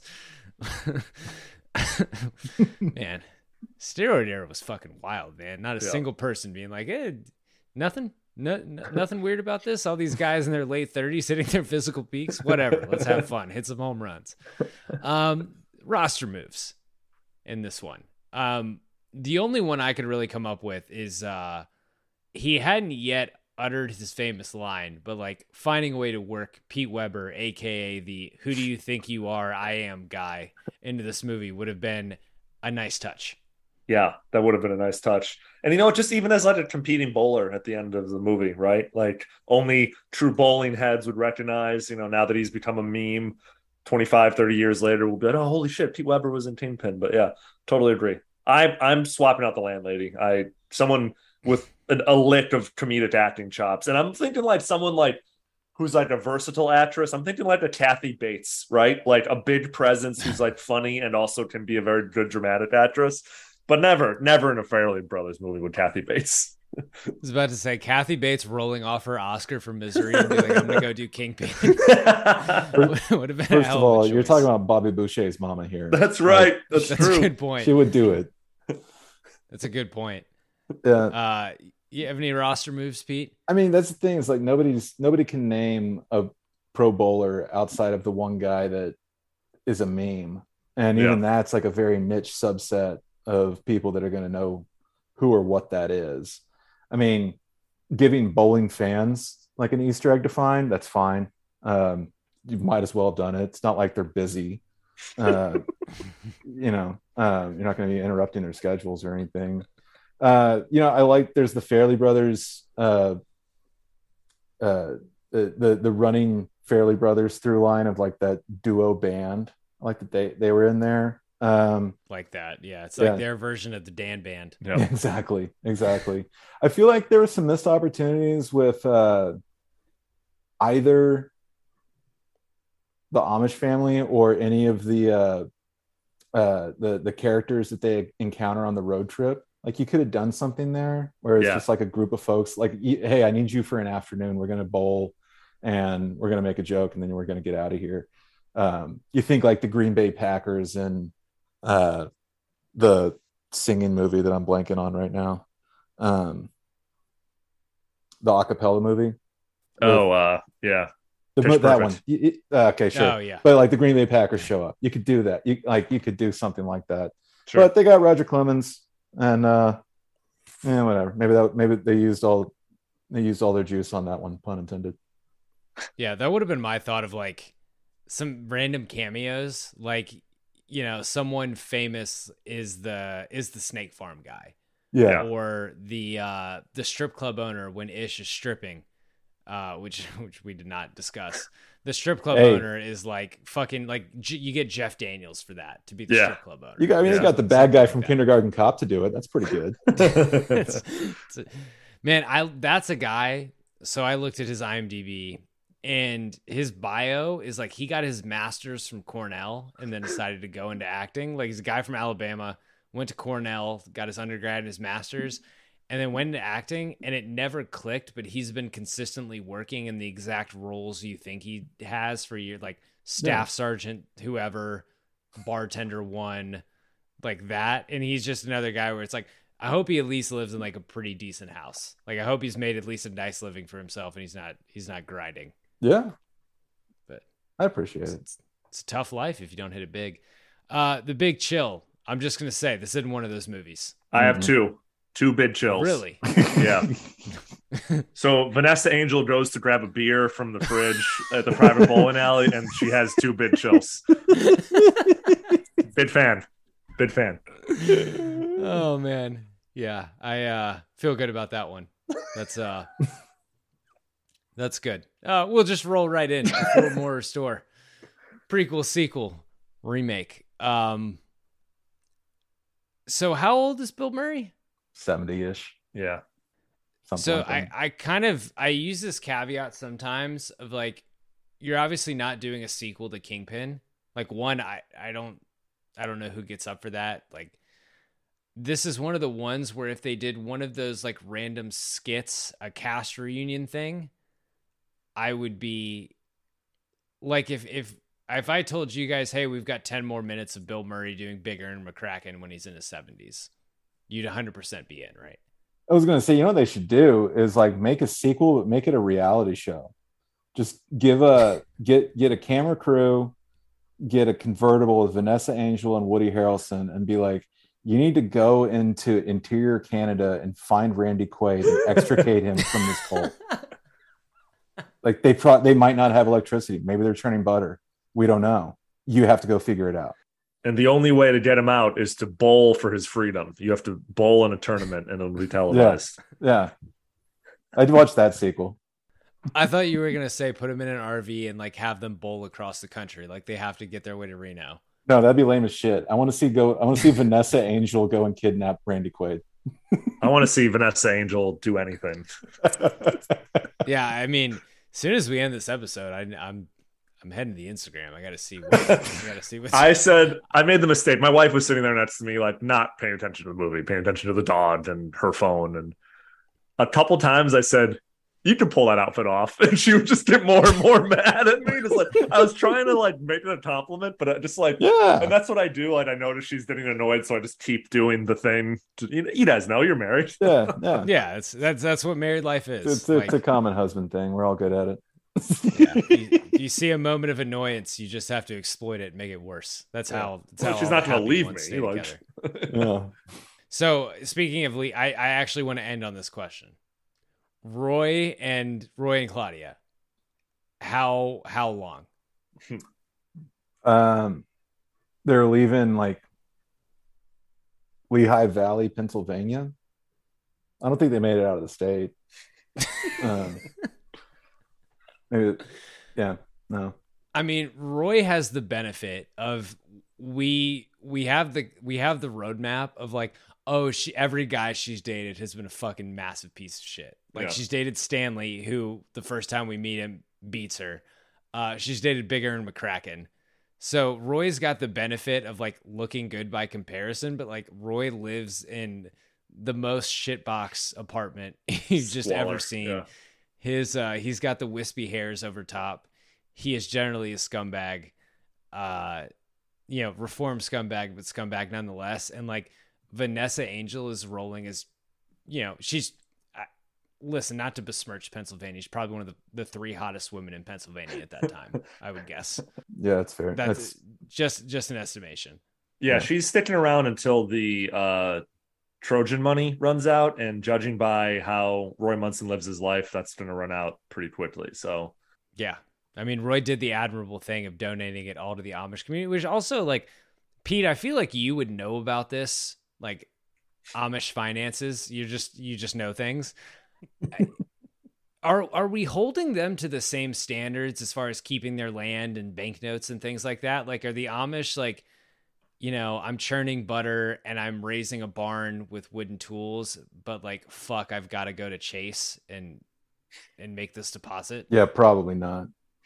Man, steroid era was fucking wild, man. Not a single person being like, hey, nothing weird about this. All these guys in their late 30s hitting their physical peaks. Whatever. Let's have fun. Hit some home runs. Roster moves in this one. The only one I could really come up with is he hadn't yet uttered his famous line, but like finding a way to work Pete Weber, aka the "Who do you think you are? I am" guy into this movie would have been a nice touch. Yeah, that would have been a nice touch. And, you know, just even as like a competing bowler at the end of the movie, right? Like only true bowling heads would recognize, you know, now that he's become a meme 25, 30 years later, we'll be like, oh, holy shit, Pete Weber was in Kingpin. But yeah, totally agree. I'm swapping out the landlady. Someone with a lick of comedic acting chops. And I'm thinking like someone like who's like a versatile actress. I'm thinking like a Kathy Bates, right? Like a big presence who's like funny and also can be a very good dramatic actress. But never in a Farrelly Brothers movie with Kathy Bates. I was about to say Kathy Bates rolling off her Oscar for Misery and be like, I'm going to go do Kingpin. Would have been First of all, you're talking about Bobby Boucher's mama here. That's right. That's true. A good point. She would do it. That's a good point. Yeah. You have any roster moves, Pete? I mean, that's the thing. It's like nobody can name a Pro Bowler outside of the one guy that is a meme. And even that's like a very niche subset of people that are going to know who or what that is. I mean, giving bowling fans like an Easter egg to find, that's fine. You might as well have done it. It's not like they're busy. You're not going to be interrupting their schedules or anything. I like there's the Farrelly Brothers, the running Farrelly Brothers through line of like that duo band. I like that they were in there. Like that. Yeah. It's like their version of the Dan Band. Yep. Exactly. I feel like there were some missed opportunities with either the Amish family or any of the characters that they encounter on the road trip. Like you could have done something there where it's just like a group of folks like, hey, I need you for an afternoon. We're going to bowl and we're going to make a joke, and then we're going to get out of here. You think like the Green Bay Packers and the singing movie that I'm blanking on right now, the acapella movie. Yeah. That one. Okay, sure. Oh, yeah. But like the Green Bay Packers show up. You could do that. You could do something like that. Sure. But they got Roger Clemens, and whatever. Maybe they used all their juice on that one, pun intended. Yeah, that would have been my thought of like some random cameos, like, you know, someone famous is the snake farm guy. Yeah. Or the strip club owner when Ish is stripping, which we did not discuss. The strip club owner is like fucking like you get Jeff Daniels for that to be the strip club owner. You got the bad guy from Kindergarten Cop to do it. That's pretty good. That's a guy. So I looked at his IMDb, and his bio is like he got his master's from Cornell and then decided to go into acting. Like he's a guy from Alabama, went to Cornell, got his undergrad and his master's, and then went into acting, and it never clicked, but he's been consistently working in the exact roles you think he has for years, like staff sergeant, whoever, bartender one, like that. And he's just another guy where it's like, I hope he at least lives in like a pretty decent house. Like I hope he's made at least a nice living for himself, and he's not grinding. Yeah. But I appreciate it. It's a tough life if you don't hit it big. The Big Chill. I'm just going to say this isn't one of those movies. I have two Big Chills. Really? Yeah. So Vanessa Angel goes to grab a beer from the fridge at the private bowling alley, and she has 2 Big Chills. Big fan. Oh man. Yeah. I feel good about that one. That's good. We'll just roll right in. Fort Moore Restore. Prequel, sequel, remake. So how old is Bill Murray? 70-ish. Yeah. So I use this caveat sometimes of like, you're obviously not doing a sequel to Kingpin. Like one, I don't know who gets up for that. Like this is one of the ones where if they did one of those like random skits, a cast reunion thing, I would be like, if I told you guys, hey, we've got 10 more minutes of Bill Murray doing Big Ern McCracken when he's in his 70s, you'd 100% be in, right? I was going to say, you know what they should do is like make a sequel, but make it a reality show. Just get a camera crew, get a convertible with Vanessa Angel and Woody Harrelson, and be like, you need to go into interior Canada and find Randy Quaid and extricate him from this cult. Like they might not have electricity. Maybe they're churning butter. We don't know. You have to go figure it out. And the only way to get him out is to bowl for his freedom. You have to bowl in a tournament, and it'll be televised. Yeah. I'd watch that sequel. I thought you were going to say put him in an RV and like have them bowl across the country. Like they have to get their way to Reno. No, that'd be lame as shit. I want to see Vanessa Angel go and kidnap Randy Quaid. I want to see Vanessa Angel do anything. Yeah, I mean, as soon as we end this episode, I'm heading to the Instagram. I got to see what. I made the mistake. My wife was sitting there next to me, like not paying attention to the movie, paying attention to the dog and her phone. And a couple times I said, "You can pull that outfit off," and she would just get more and more mad at me. Just like I was trying to like make it a compliment, but I just like And that's what I do. Like I notice she's getting annoyed, so I just keep doing the thing. You guys know you're married. Yeah. That's what married life is. It's a common husband thing. We're all good at it. You see a moment of annoyance, you just have to exploit it and make it worse. That's how she's not going to leave me. Like, yeah. So speaking of Lee, I actually want to end on this question. Roy and Claudia, how long? They're leaving like Lehigh Valley, Pennsylvania. I don't think they made it out of the state. Maybe, yeah, no. I mean, Roy has the benefit of we have the roadmap of like, oh, every guy she's dated has been a fucking massive piece of shit. Like she's dated Stanley, who the first time we meet him beats her. She's dated Big Ern McCracken. So Roy's got the benefit of like looking good by comparison, but like Roy lives in the most shitbox apartment you've just ever seen. Yeah. He's got the wispy hairs over top. He is generally a scumbag, reformed scumbag, but scumbag nonetheless. And like Vanessa Angel is rolling as, she's, listen, not to besmirch Pennsylvania, she's probably one of the 3 hottest women in Pennsylvania at that time, I would guess. Yeah, that's fair. That's just an estimation. Yeah, she's sticking around until the Trojan money runs out, and judging by how Roy Munson lives his life, that's going to run out pretty quickly. So, yeah. I mean, Roy did the admirable thing of donating it all to the Amish community, which also, like, Pete, I feel like you would know about this, like Amish finances. You just know things. Are we holding them to the same standards as far as keeping their land and banknotes and things like that? Like, are the Amish like, I'm churning butter and I'm raising a barn with wooden tools, but like, fuck, I've got to go to Chase and make this deposit? Yeah, probably not.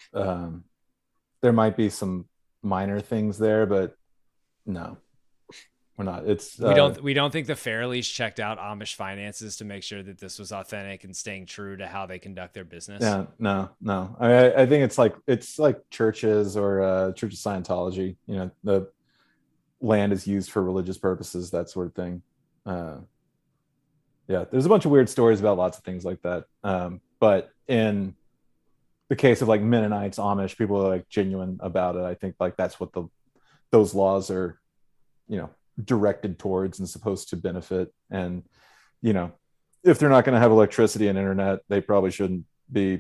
There might be some minor things there, but no, we're not. It's we don't think the Fairleys checked out Amish finances to make sure that this was authentic and staying true to how they conduct their business. Yeah, no. I think it's like churches or Church of Scientology. The land is used for religious purposes, that sort of thing. Yeah, there's a bunch of weird stories about lots of things like that. But in the case of like Mennonites, Amish, people are like genuine about it. I think like that's what those laws are, directed towards and supposed to benefit. And, if they're not going to have electricity and internet, they probably shouldn't be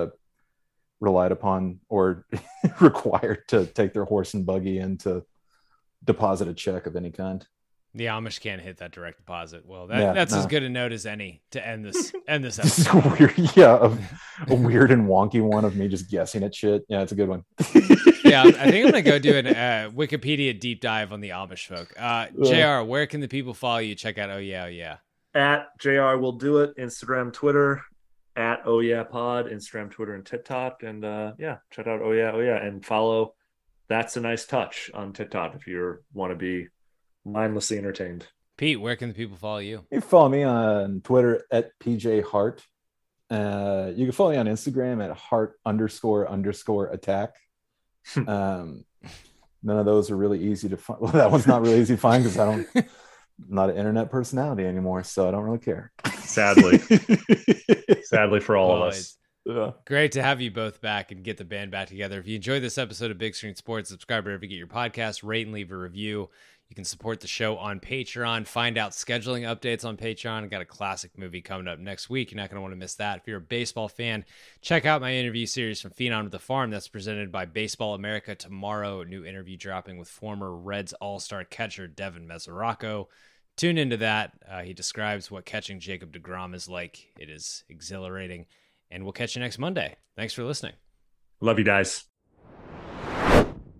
relied upon or required to take their horse and buggy in to deposit a check of any kind. The Amish can't hit that direct deposit. Well, that's as good a note as any to end this episode. Weird, yeah, a weird and wonky one of me just guessing at shit. Yeah, it's a good one. Yeah, I think I'm gonna go do a Wikipedia deep dive on the Amish folk. JR, where can the people follow you? Check out Oh Yeah. At JR will do it. Instagram, Twitter. At Oh Yeah Pod. Instagram, Twitter, and TikTok. And check out Oh Yeah, and follow That's a Nice Touch on TikTok if you want to be mindlessly entertained. Pete, where can the people follow you? You can follow me on Twitter at PJ Hart. You can follow me on Instagram at Hart__attack. None of those are really easy to find. Well, that one's not really easy to find because I'm not an internet personality anymore, so I don't really care. Sadly for all of us. Yeah. Great to have you both back and get the band back together. If you enjoyed this episode of Big Screen Sports, subscribe wherever you get your podcast, rate and leave a review. You can support the show on Patreon, find out scheduling updates on Patreon. I got a classic movie coming up next week. You're not going to want to miss that. If you're a baseball fan, check out my interview series From Phenom to the Farm. That's presented by Baseball America tomorrow. A new interview dropping with former Reds All-Star catcher Devin Mesoraco. Tune into that. He describes what catching Jacob deGrom is like. It is exhilarating. And we'll catch you next Monday. Thanks for listening. Love you guys.